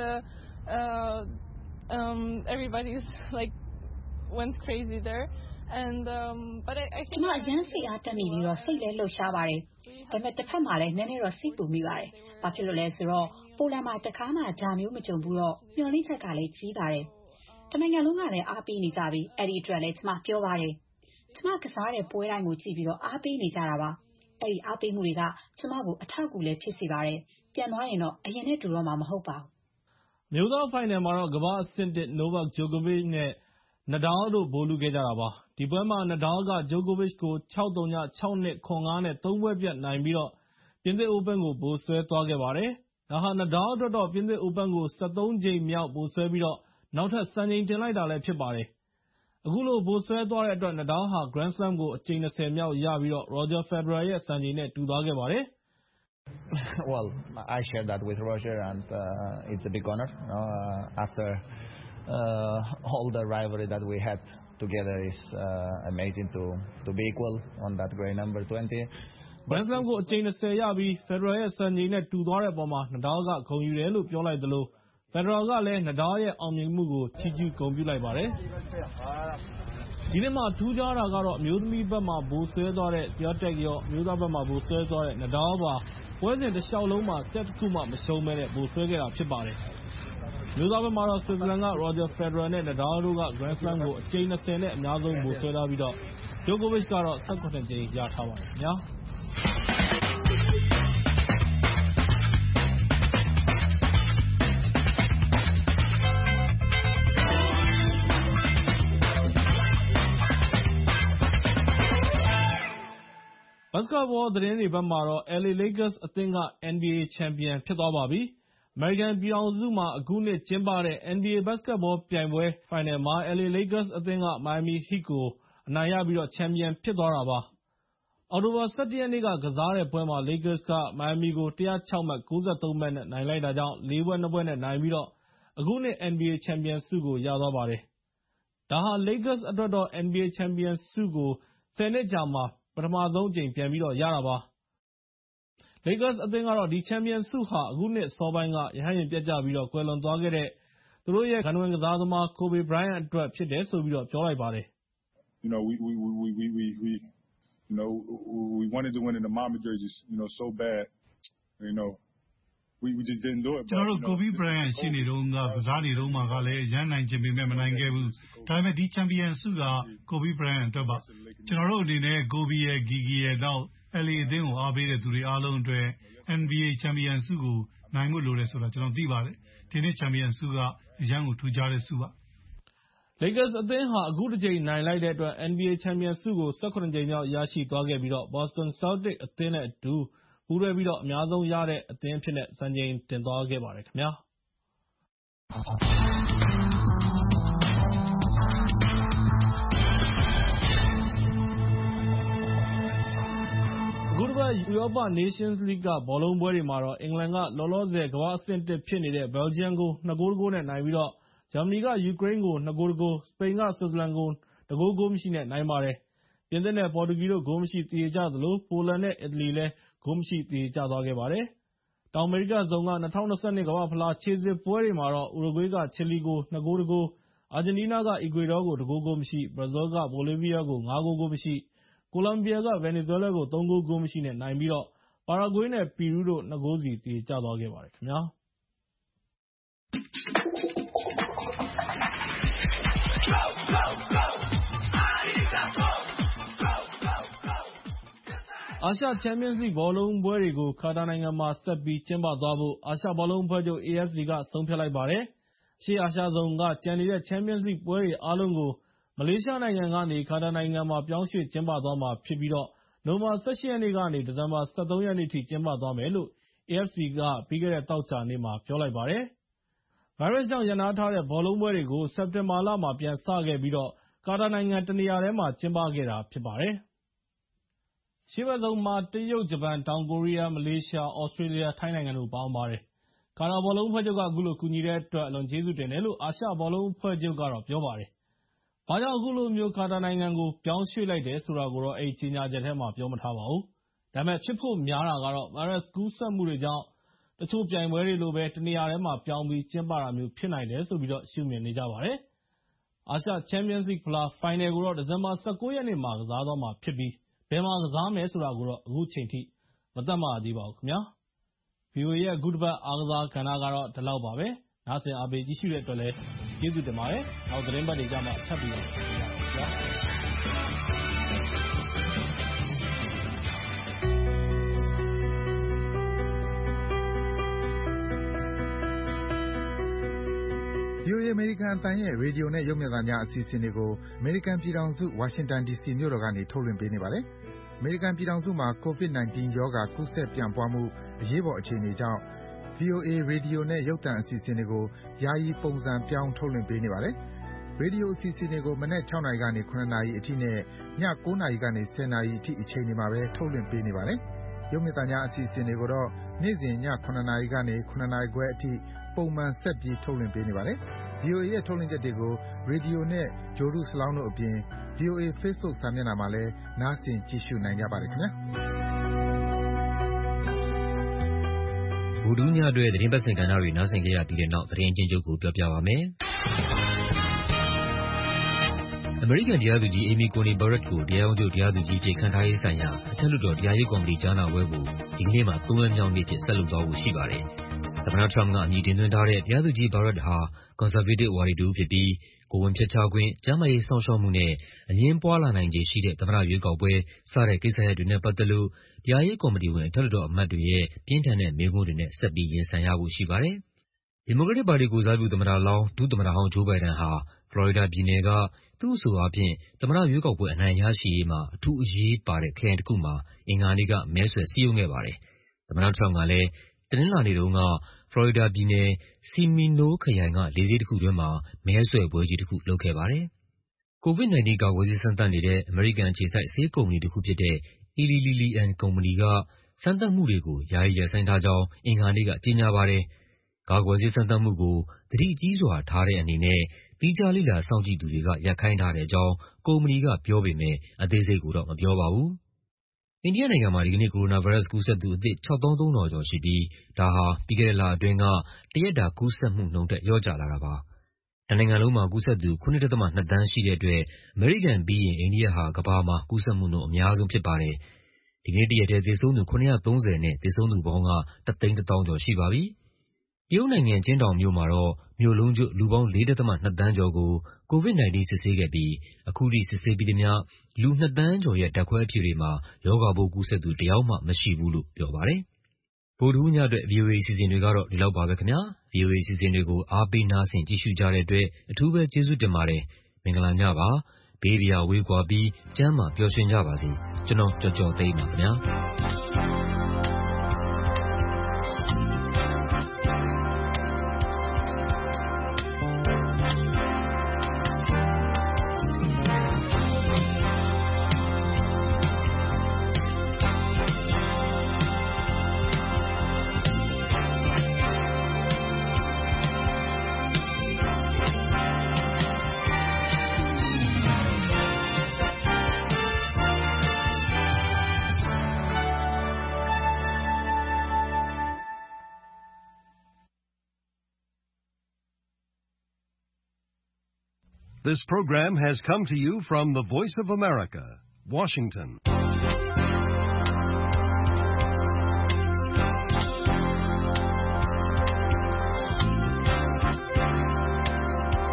everybody's like went crazy there. And but I think ကျွန်မအရင်စိတ်အားတက်မိပြီးတော့စိတ်လည်းလှုပ်ရှားပါတယ်။ဒါပေမဲ့တစ်ဖက်မှာလည်းနည်းနည်းတော့စိတ်ပူမိပါတယ်။ဘာဖြစ်လို့လဲဆိုတော့ပိုလန်မှာတခါမှဒါမျိုးမကြုံဘူးတော့မျှော်လင့်ချက်ကလည်းကြီးပါတယ်။တနိုင်ငံလုံးကလည်းအားပေးနေကြပြီ။အဲ့ဒီအတွက်လည်းကျွန်မပြောပါတယ်။ကျွန်မကစားတဲ့ပွဲတိုင်းကိုကြည့်ပြီးတော့အားပေးနေကြတာပါ။အဲ့ဒီအားပေးမှုတွေကကျွန်မကိုအထောက်အကူလည်းဖြစ်စေပါတယ်။ပြန်သွားရင်တော့အရင်နဲ့တူတော့မှာမဟုတ်ပါဘူး။မျိုးသားဖိုင်နယ်မှာတော့ကမ္ဘာအဆင့် 1 Novak Djokovic နဲ့နဒါလ်တို့ဗိုလ်လုခဲ့ကြတာပါ။ဒီပွဲမှာနဒါလ်က Djokovic ကို 6-3 6-2 7-5 နဲ့3ပွဲပြတ်နိုင်ပြီးတော့ပြင်သစ် Open ကိုဗိုလ်စွဲသွားခဲ့ပါတယ်။ဒါဟာနဒါလ်အတွက်တော့ပြင်သစ် Open ကို73 ကြိမ်မြောက်ဗိုလ်စွဲပြီးတော့နောက်ထပ်စံချိန်တင်လိုက်တာလည်းဖြစ်ပါတယ်။အခုလိုဗိုလ်စွဲသွားတဲ့အတွက်နဒါလ်ဟာ Grand Slam ကိုအကြိမ် 20 မြောက်ရပြီးတော့ Roger Federer ရဲ့စံချိန်နဲ့တူသွားခဲ့ပါတယ်။ Well, I share that with Roger and it's a big honor. After all the rivalry that we had together is amazing to be equal on that great number 20. Grand Slam ကိုအကြိမ် 20 ရပြီး Federer ရဲ့စံချိန်နဲ့တူသွားတဲ့အပေါ်မှာနဒါလ်ကဂုဏ်ယူတယ်လို့ပြောလိုက်သလို Federer ကလည်းနဒါလ်ရဲ့အောင်မြင်မှုကိုချီးကျူးဂုဏ်ပြုလိုက်ပါတယ်။ဒီနေ့မှာထူးခြားတာကတော့အမျိုးသမီးဘက်မှာဗိုလ်စွဲသွားတဲ့ Swiatek ရောအမျိုးသားဘက်မှာဗိုလ်စွဲသွားတဲ့နဒါလ်ပါပွဲစဉ်တစ်လျှောက်လုံးမှာဆက်တစ်ခုမှမရှုံးဘဲနဲ့ဗိုလ်စွဲခဲ့တာဖြစ်ပါတယ်။မျိုးသားဘက်မှာတော့ Switzerland က Roger Federer နဲ့ Nadal တို့က Grand Slam ကိုအကြိမ် 20 နဲ့အများဆုံးဗိုလ်စွဲထားပြီးတော့ Djokovic ကတော့ 18 ကြိမ်ရထားပါတယ်ခင်ဗျာဘတ်စကတ်ဘောသတင်းတွေဘက်မှာတော့ LA Lakers အသင်းက NBA ချန်ပီယံဖြစ်သွားပါပြီ။ အမေရိကန်ပြည်ထောင်စုမှာအခုနှစ်ကျင်းပတဲ့ NBA ဘတ်စကတ်ဘောပြိုင်ပွဲဖိုင်နယ်မှာ LA Lakers အသင်းက Miami Heat ကိုအနိုင်ရပြီးတော့ချန်ပီယံဖြစ်သွားတာပါ။အောက်တိုဘာ 17 ရက်နေ့ကကစားတဲ့ပွဲမှာ Lakers က Miami ကို 106 မှတ် 93 မှတ်နဲ့နိုင်လိုက်တာကြောင့် 4 ပွဲ 2 ပွဲနဲ့နိုင်ပြီးတော့အခုနှစ် NBA ချန်ပီယံဆုကိုရသွားပါတယ်။ဒါဟာ Lakers အတွက်တော့ NBA ချန်ပီယံဆုကို 10 နှစ်ကြာမှာပထမဆုံးအကြိမ်ပြန်ပြီးတော့ရတာပါ။ Lakers အသင်းကတော့ဒီချန်ပီယံဆုဟာအခုနှစ်အစောပိုင်းကရဟတ်ယာဉ်ပျက်ကျပြီးတော့ကွယ်လွန်သွားခဲ့တဲ့သူတို့ရဲ့ဂန္ထဝင်ကစားသမား Kobe Bryant အတွက်ဖြစ်တယ်ဆိုပြီးတော့ပြောလိုက်ပါတယ်။ We wanted to win in the Mamba jerseys, so bad. We just didn't do it. ကျွန်တော်တို့ Kobe Bryant ရှိနေတော့ကစားနေတော့မှကလည်းရန်နိုင်ခြင်းပေမဲ့မနိုင်ခဲ့ဘူး။ဒါပေမဲ့ဒီချန်ပီယံဆုက Kobe Bryant အတွက်ပါ။ကျွန်တော်တို့အနေနဲ့ Kobe ရဲ့ Gigi ရဲ့နောက် LA အသင်းကိုအားပေးတဲ့သူတွေအားလုံးအတွက် NBA ချန်ပီယံဆုကိုနိုင်ဖို့လိုတယ်ဆိုတာကျွန်တော်သိပါတယ်။ဒီနှစ်ချန်ပီယံဆုကအရန်ကိုထူးခြားတဲ့ဆုပါ။ Lakers အသင်းဟာအခုတစ်ကြိမ်နိုင်လိုက်တဲ့အတွက် NBA ချန်ပီယံဆုကို 18 ကြိမ်မြောက်ရရှိသွားခဲ့ပြီးတော့ Boston Celtics အသင်းနဲ့အတူပူးတွဲပြီးတော့အများဆုံးရတဲ့အသင်းအဖြစ်နဲ့စံချိန်တင်သွားခဲ့ပါတယ်ခင်ဗျာအခုတစ်ပတ်ဥရောပ Nations League ကဘောလုံးပွဲတွေမှာတော့အင်္ဂလန်ကလောလောဆယ်ကမ္ဘာ့အဆင့် 1 ဖြစ်နေတဲ့ Belgium ကို2-0 နဲ့နိုင်ပြီးတော့ဂျာမနီကယူကရိန်းကို 2 ဂိုး 1 ဂိုး၊ စပိန်ကဆွစ်ဇာလန်ကို 1 ဂိုး ဂိုးမရှိနဲ့နိုင်ပါတယ်။ ပြင်သစ်နဲ့ပေါ်တူဂီတို့ ဂိုးမရှိသရေကျသလို ပိုလန်နဲ့အီတလီလည်း ဂိုးမရှိသရေကျသွားခဲ့ပါတယ်။ တောင်အမေရိကဇုံက 2022 ကမ္ဘာ့ဖလားခြေစစ်ပွဲတွေမှာတော့ ဥရုဂွေးက ချီလီကို 2 ဂိုး 1 ဂိုး၊ အာဂျင်တီးနားက အီကွေဒေါကို 1 ဂိုး ဂိုးမရှိ၊ ဘရာဇီးက ဘိုလီးဗီးယားကို 5 ဂိုး ဂိုးမရှိ၊ ကိုလံဘီယာက ဗင်နီဇွဲလားကို 3 ဂိုး ဂိုးမရှိနဲ့နိုင်ပြီး ပါရာဂွေးနဲ့ပီရူးတို့ 2 ဂိုးစီ သရေကျသွားခဲ့ပါတယ်ခင်ဗျာ။ အာရှချန်ပီယံလိဘောလုံးပွဲတွေကို ကာတာနိုင်ငံမှာ ဆက်ပြီးကျင်းပသွားဖို့ အာရှဘောလုံးအဖွဲ့ချုပ် (AFC) က ဆုံးဖြတ်လိုက်ပါတယ်။ အရှေ့အာရှဇုံက ကျန်နေတဲ့ ချန်ပီယံလိပွဲတွေအားလုံးကို မလေးရှားနိုင်ငံကနေ ကာတာနိုင်ငံမှာ ပြောင်းရွှေ့ကျင်းပသွားမှာဖြစ်ပြီး နိုဝင်ဘာ ၁၈ ရက်နေ့ကနေ ဒီဇင်ဘာ ၁၃ ရက်နေ့အထိ ကျင်းပသွားမယ်လို့ AFC က ပြီးခဲ့တဲ့သောကြာနေ့မှာ ပြောလိုက်ပါတယ်။ ဗိုင်းရပ်စ်ကြောင့်ရပ်နားထားတဲ့ ဘောလုံးပွဲတွေကို စက်တင်ဘာလမှာ ပြန်စခဲ့ပြီး ကာတာနိုင်ငံတနေရာတည်းမှာ ကျင်းပခဲ့တာဖြစ်ပါတယ်။ အရှေ့ဘက်ဇုံမှာ တရုတ်၊ ဂျပန်၊ တောင်ကိုရီးယား၊ မလေးရှား၊ သြစတြေးလျ၊ ထိုင်းနိုင်ငံတို့ ပါဝင်ပါတယ်။ ကာတာဘောလုံးအဖွဲ့ချုပ်က အခုလိုကူညီတဲ့အတွက် အလွန်ကျေးဇူးတင်တယ်လို့ အာရှဘောလုံးအဖွဲ့ချုပ်က ပြောပါတယ်။ ဘာကြောင့်အခုလိုမျိုး ကာတာနိုင်ငံကို ပြောင်းရွှေ့လိုက်တယ်ဆိုတာကိုတော့ အဲဒီကြေညာချက်ထဲမှာ ပြောမထားပါဘူး။ ဒါပေမဲ့ ဖြစ်ဖို့များတာကတော့ ဗိုင်းရပ်စ်ကူးစက်မှုတွေကြောင့် တချို့ပြိုင်ပွဲတွေလိုပဲ တနေရာတည်းမှာ ပြောင်းပြီးကျင်းပတာမျိုးဖြစ်နိုင်တယ်ဆိုပြီး ရှုမြင်နေကြပါတယ်။ အာရှချန်ပီယံလိဖလားဖိုင်နယ်ကိုတော့ ဒီဇင်ဘာ ၁၉ ရက်နေ့မှာ ကစားသွားမှာဖြစ်ပြီး ဘယ်မှာကစားမယ်ဆိုတာကိုတော့ အခုချိန်ထိ မသတ်မှတ်ရသေးပါဘူးခင်ဗျာ။ ဗီအိုအေရဲ့ အခုတပတ်အားကစားကဏ္ဍကတော့ ဒီလောက်ပါပဲ။ နားဆင်အားပေးကြည့်ရှုတဲ့အတွက်လည်း ကျေးဇူးတင်ပါတယ်။ နောက်သီတင်းပတ်တွေကျမှ ထပ်ပြီးတော့ တွေ့ကြပါမယ်ခင်ဗျာ။ VOA အမေရိကန်အသံရဲ့ ရေဒီယိုနဲ့ ရုပ်မြင်သံကြားအစီအစဉ်တွေကို အမေရိကန်ပြည်ထောင်စု ဝါရှင်တန်ဒီစီမြို့တော်ကနေ ထုတ်လွှင့်ပေးနေပါတယ်။ အမေရိကန်ပြည်ထောင်စုမှာ COVID-19 ရောဂါ ကူးစက်ပြန့်ပွားမှု အရေးပေါ်အခြေအနေကြောင့် VOA ရေဒီယိုနဲ့ ရုပ်သံအစီအစဉ်တွေကို ယာယီပုံစံပြောင်း ထုတ်လွှင့်ပေးနေပါတယ်။ ရေဒီယိုအစီအစဉ်တွေကို မနက် ၆ နာရီကနေ ၇ နာရီအထိနဲ့ ည ၉ နာရီကနေ ၁၀ နာရီအထိ အချိန်တွေမှာပဲ ထုတ်လွှင့်ပေးနေပါတယ်။ ရုပ်မြင်သံကြားအစီအစဉ်တွေကိုတော့ နေ့စဉ် ည ၇ နာရီကနေ ၇ နာရီခွဲအထိ ပုံမှန်ဆက်ပြီး ထုတ်လွှင့်ပေးနေပါတယ်။ VOA ရဲ့ ထုတ်လွှင့်ချက်တွေကို ရေဒီယိုနဲ့ ဂြိုဟ်တုစလောင်းတို့အပြင် VOA Facebook စာမျက်နှာမှာလည်း နားဆင်ကြည့်ရှုနိုင်ကြပါတယ်ခင်ဗျာ။ဗုဒ္ဓဟူးညအတွက် သတင်းပတ်စဉ်ကဏ္ဍတွေ နားဆင်ခဲ့ရပြီးတဲ့နောက် သတင်းအကျဉ်းချုပ်ကို ပြောပြပါမယ်။ အမေရိကန်တရားသူကြီး Amy Coney Barrett ကို တရားရုံးချုပ်တရားသူကြီးအဖြစ် ခန့်ထားရေးဆိုင်ရာ အထက်လွှတ်တော် တရားရေးကော်မတီကြားနာပွဲကို ဒီကနေ့မှာ ၃ ရက်မြောက်နေ့အဖြစ် ဆက်လုပ်သွားဖို့ရှိပါတယ်။ သမ္မတထရမ့်ပ်က အမည်တင်သွင်းထားတဲ့ တရားသူကြီး Barrett ဟာ ကွန်ဆာဗေးတစ်ဝါဒီတဦးဖြစ်ပြီး ကိုယ်ဝန်ဖျက်ချခွင့်၊ ကျန်းမာရေးစောင့်ရှောက်မှုနဲ့ အငြင်းပွားလာနိုင်ခြေရှိတဲ့ သမ္မတရွေးကောက်ပွဲ စတဲ့ကိစ္စရပ်တွေနဲ့ပတ်သက်လို့ တရားရေးကော်မတီဝင် အထက်လွှတ်တော်အမတ်တွေရဲ့ ပြင်းထန်တဲ့မေးခွန်းတွေနဲ့ ဆက်ပြီး ရင်ဆိုင်ရဖို့ရှိပါတယ်။ ဒီမိုကရက်တစ်ပါတီကိုယ်စားပြုသမ္မတလောင်း ဒုသမ္မတဟောင်း Joe Biden ဟာ ဖလော်ရီဒါပြည်နယ်က သူ့အဆိုအားဖြင့် သမ္မတရွေးကောက်ပွဲ အနိုင်ရရှိရေးမှာ အထူးအရေးပါတဲ့ ခရိုင်တခုမှာ အင်္ဂါနေ့က မဲဆွယ်စည်းရုံးခဲ့ပါတယ်။ သမ္မတထရမ့်ပ်ကလည်း တနင်္လာနေ့တုန်းက ဖလော်ရီဒါပြည်နယ်၊ Seminole ခရိုင်က လေဆိပ်တခုတွင်းမှာ မဲဆွယ်ပွဲကြီးတခု လုပ်ခဲ့ပါတယ်။ COVID-19 ကာကွယ်ဆေးစမ်းသပ်နေတဲ့ အမေရိကန်အခြေစိုက် ဆေးကုမ္ပဏီတခုဖြစ်တဲ့ Eli Lilly and Company က စမ်းသပ်မှုတွေကို ယာယီရပ်ဆိုင်းထားကြောင်း အင်္ဂါနေ့က ကြေညာပါတယ်။ ကာကွယ်ဆေးစမ်းသပ်မှုကို သတိကြီးစွာထားတဲ့အနေနဲ့ သီးခြားလေ့လာစောင့်ကြည့်သူတွေက ရပ်ခိုင်းထားတဲ့အကြောင်း ကုမ္ပဏီကပြောပေမဲ့ အသေးစိတ်ကိုတော့ မပြောပါဘူး။ အိန္ဒိယနိုင်ငံမှာ ဒီကနေ့ ကိုရိုနာဗိုင်းရပ်စ်ကူးစက်သူအသစ် ၆၃,၀၀၀ ကျော်ရှိပြီး ဒါဟာ ပြီးခဲ့တဲ့လအတွင်းက တရက်တာကူးစက်မှုနှုန်းထက် လျော့ကျလာတာပါ။ တနိုင်ငံလုံးမှာ ကူးစက်သူ ၇.၂ သန်းရှိတဲ့အတွက် အမေရိကန်ပြီးရင် အိန္ဒိယဟာ ကမ္ဘာမှာ ကူးစက်မှုနှုန်း အများဆုံးဖြစ်ပါတယ်။ ဒီကနေ့တရက်တည်း သေဆုံးသူ ၇၃၀ နဲ့ သေဆုံးသူပေါင်းက ၁၁၀,၀၀၀ ကျော်ရှိပါပြီ။ တရုတ်နိုင်ငံ၊ ချင်းဒေါင်မြို့မှာတော့ မြို့လုံးကျွတ် လူပေါင်း ၄.၂ သန်းကျော်ကို COVID-19 စစ်ဆေးခဲ့ပြီး ခုထိစစ်ဆေးပြီးသမျှ လူ ၂ သန်းကျော်ရဲ့ ဓာတ်ခွဲအဖြေတွေမှာ ရောဂါပိုးကူးစက်သူ တယောက်မှမရှိဘူးလို့ ပြောပါတယ်။ ဗုဒ္ဓဟူးညအတွက် ဗွီအိုအေအစီအစဉ်တွေကတော့ ဒီလောက်ပါပဲခင်ဗျာ။ ဗွီအိုအေအစီအစဉ်တွေကို အားပေးနားဆင် ကြည့်ရှုကြတဲ့အတွက် အထူးပဲကျေးဇူးတင်ပါတယ်။ မင်္ဂလာညပါ။ ဘေးအန္တရာယ်ဝေးကွာပြီး ကျန်းမာပျော်ရွှင်ကြပါစေ။ ကျနော်ကျော်ကျော်သိန်းပါခင်ဗျာ။ This program has come to you from the Voice of America, Washington.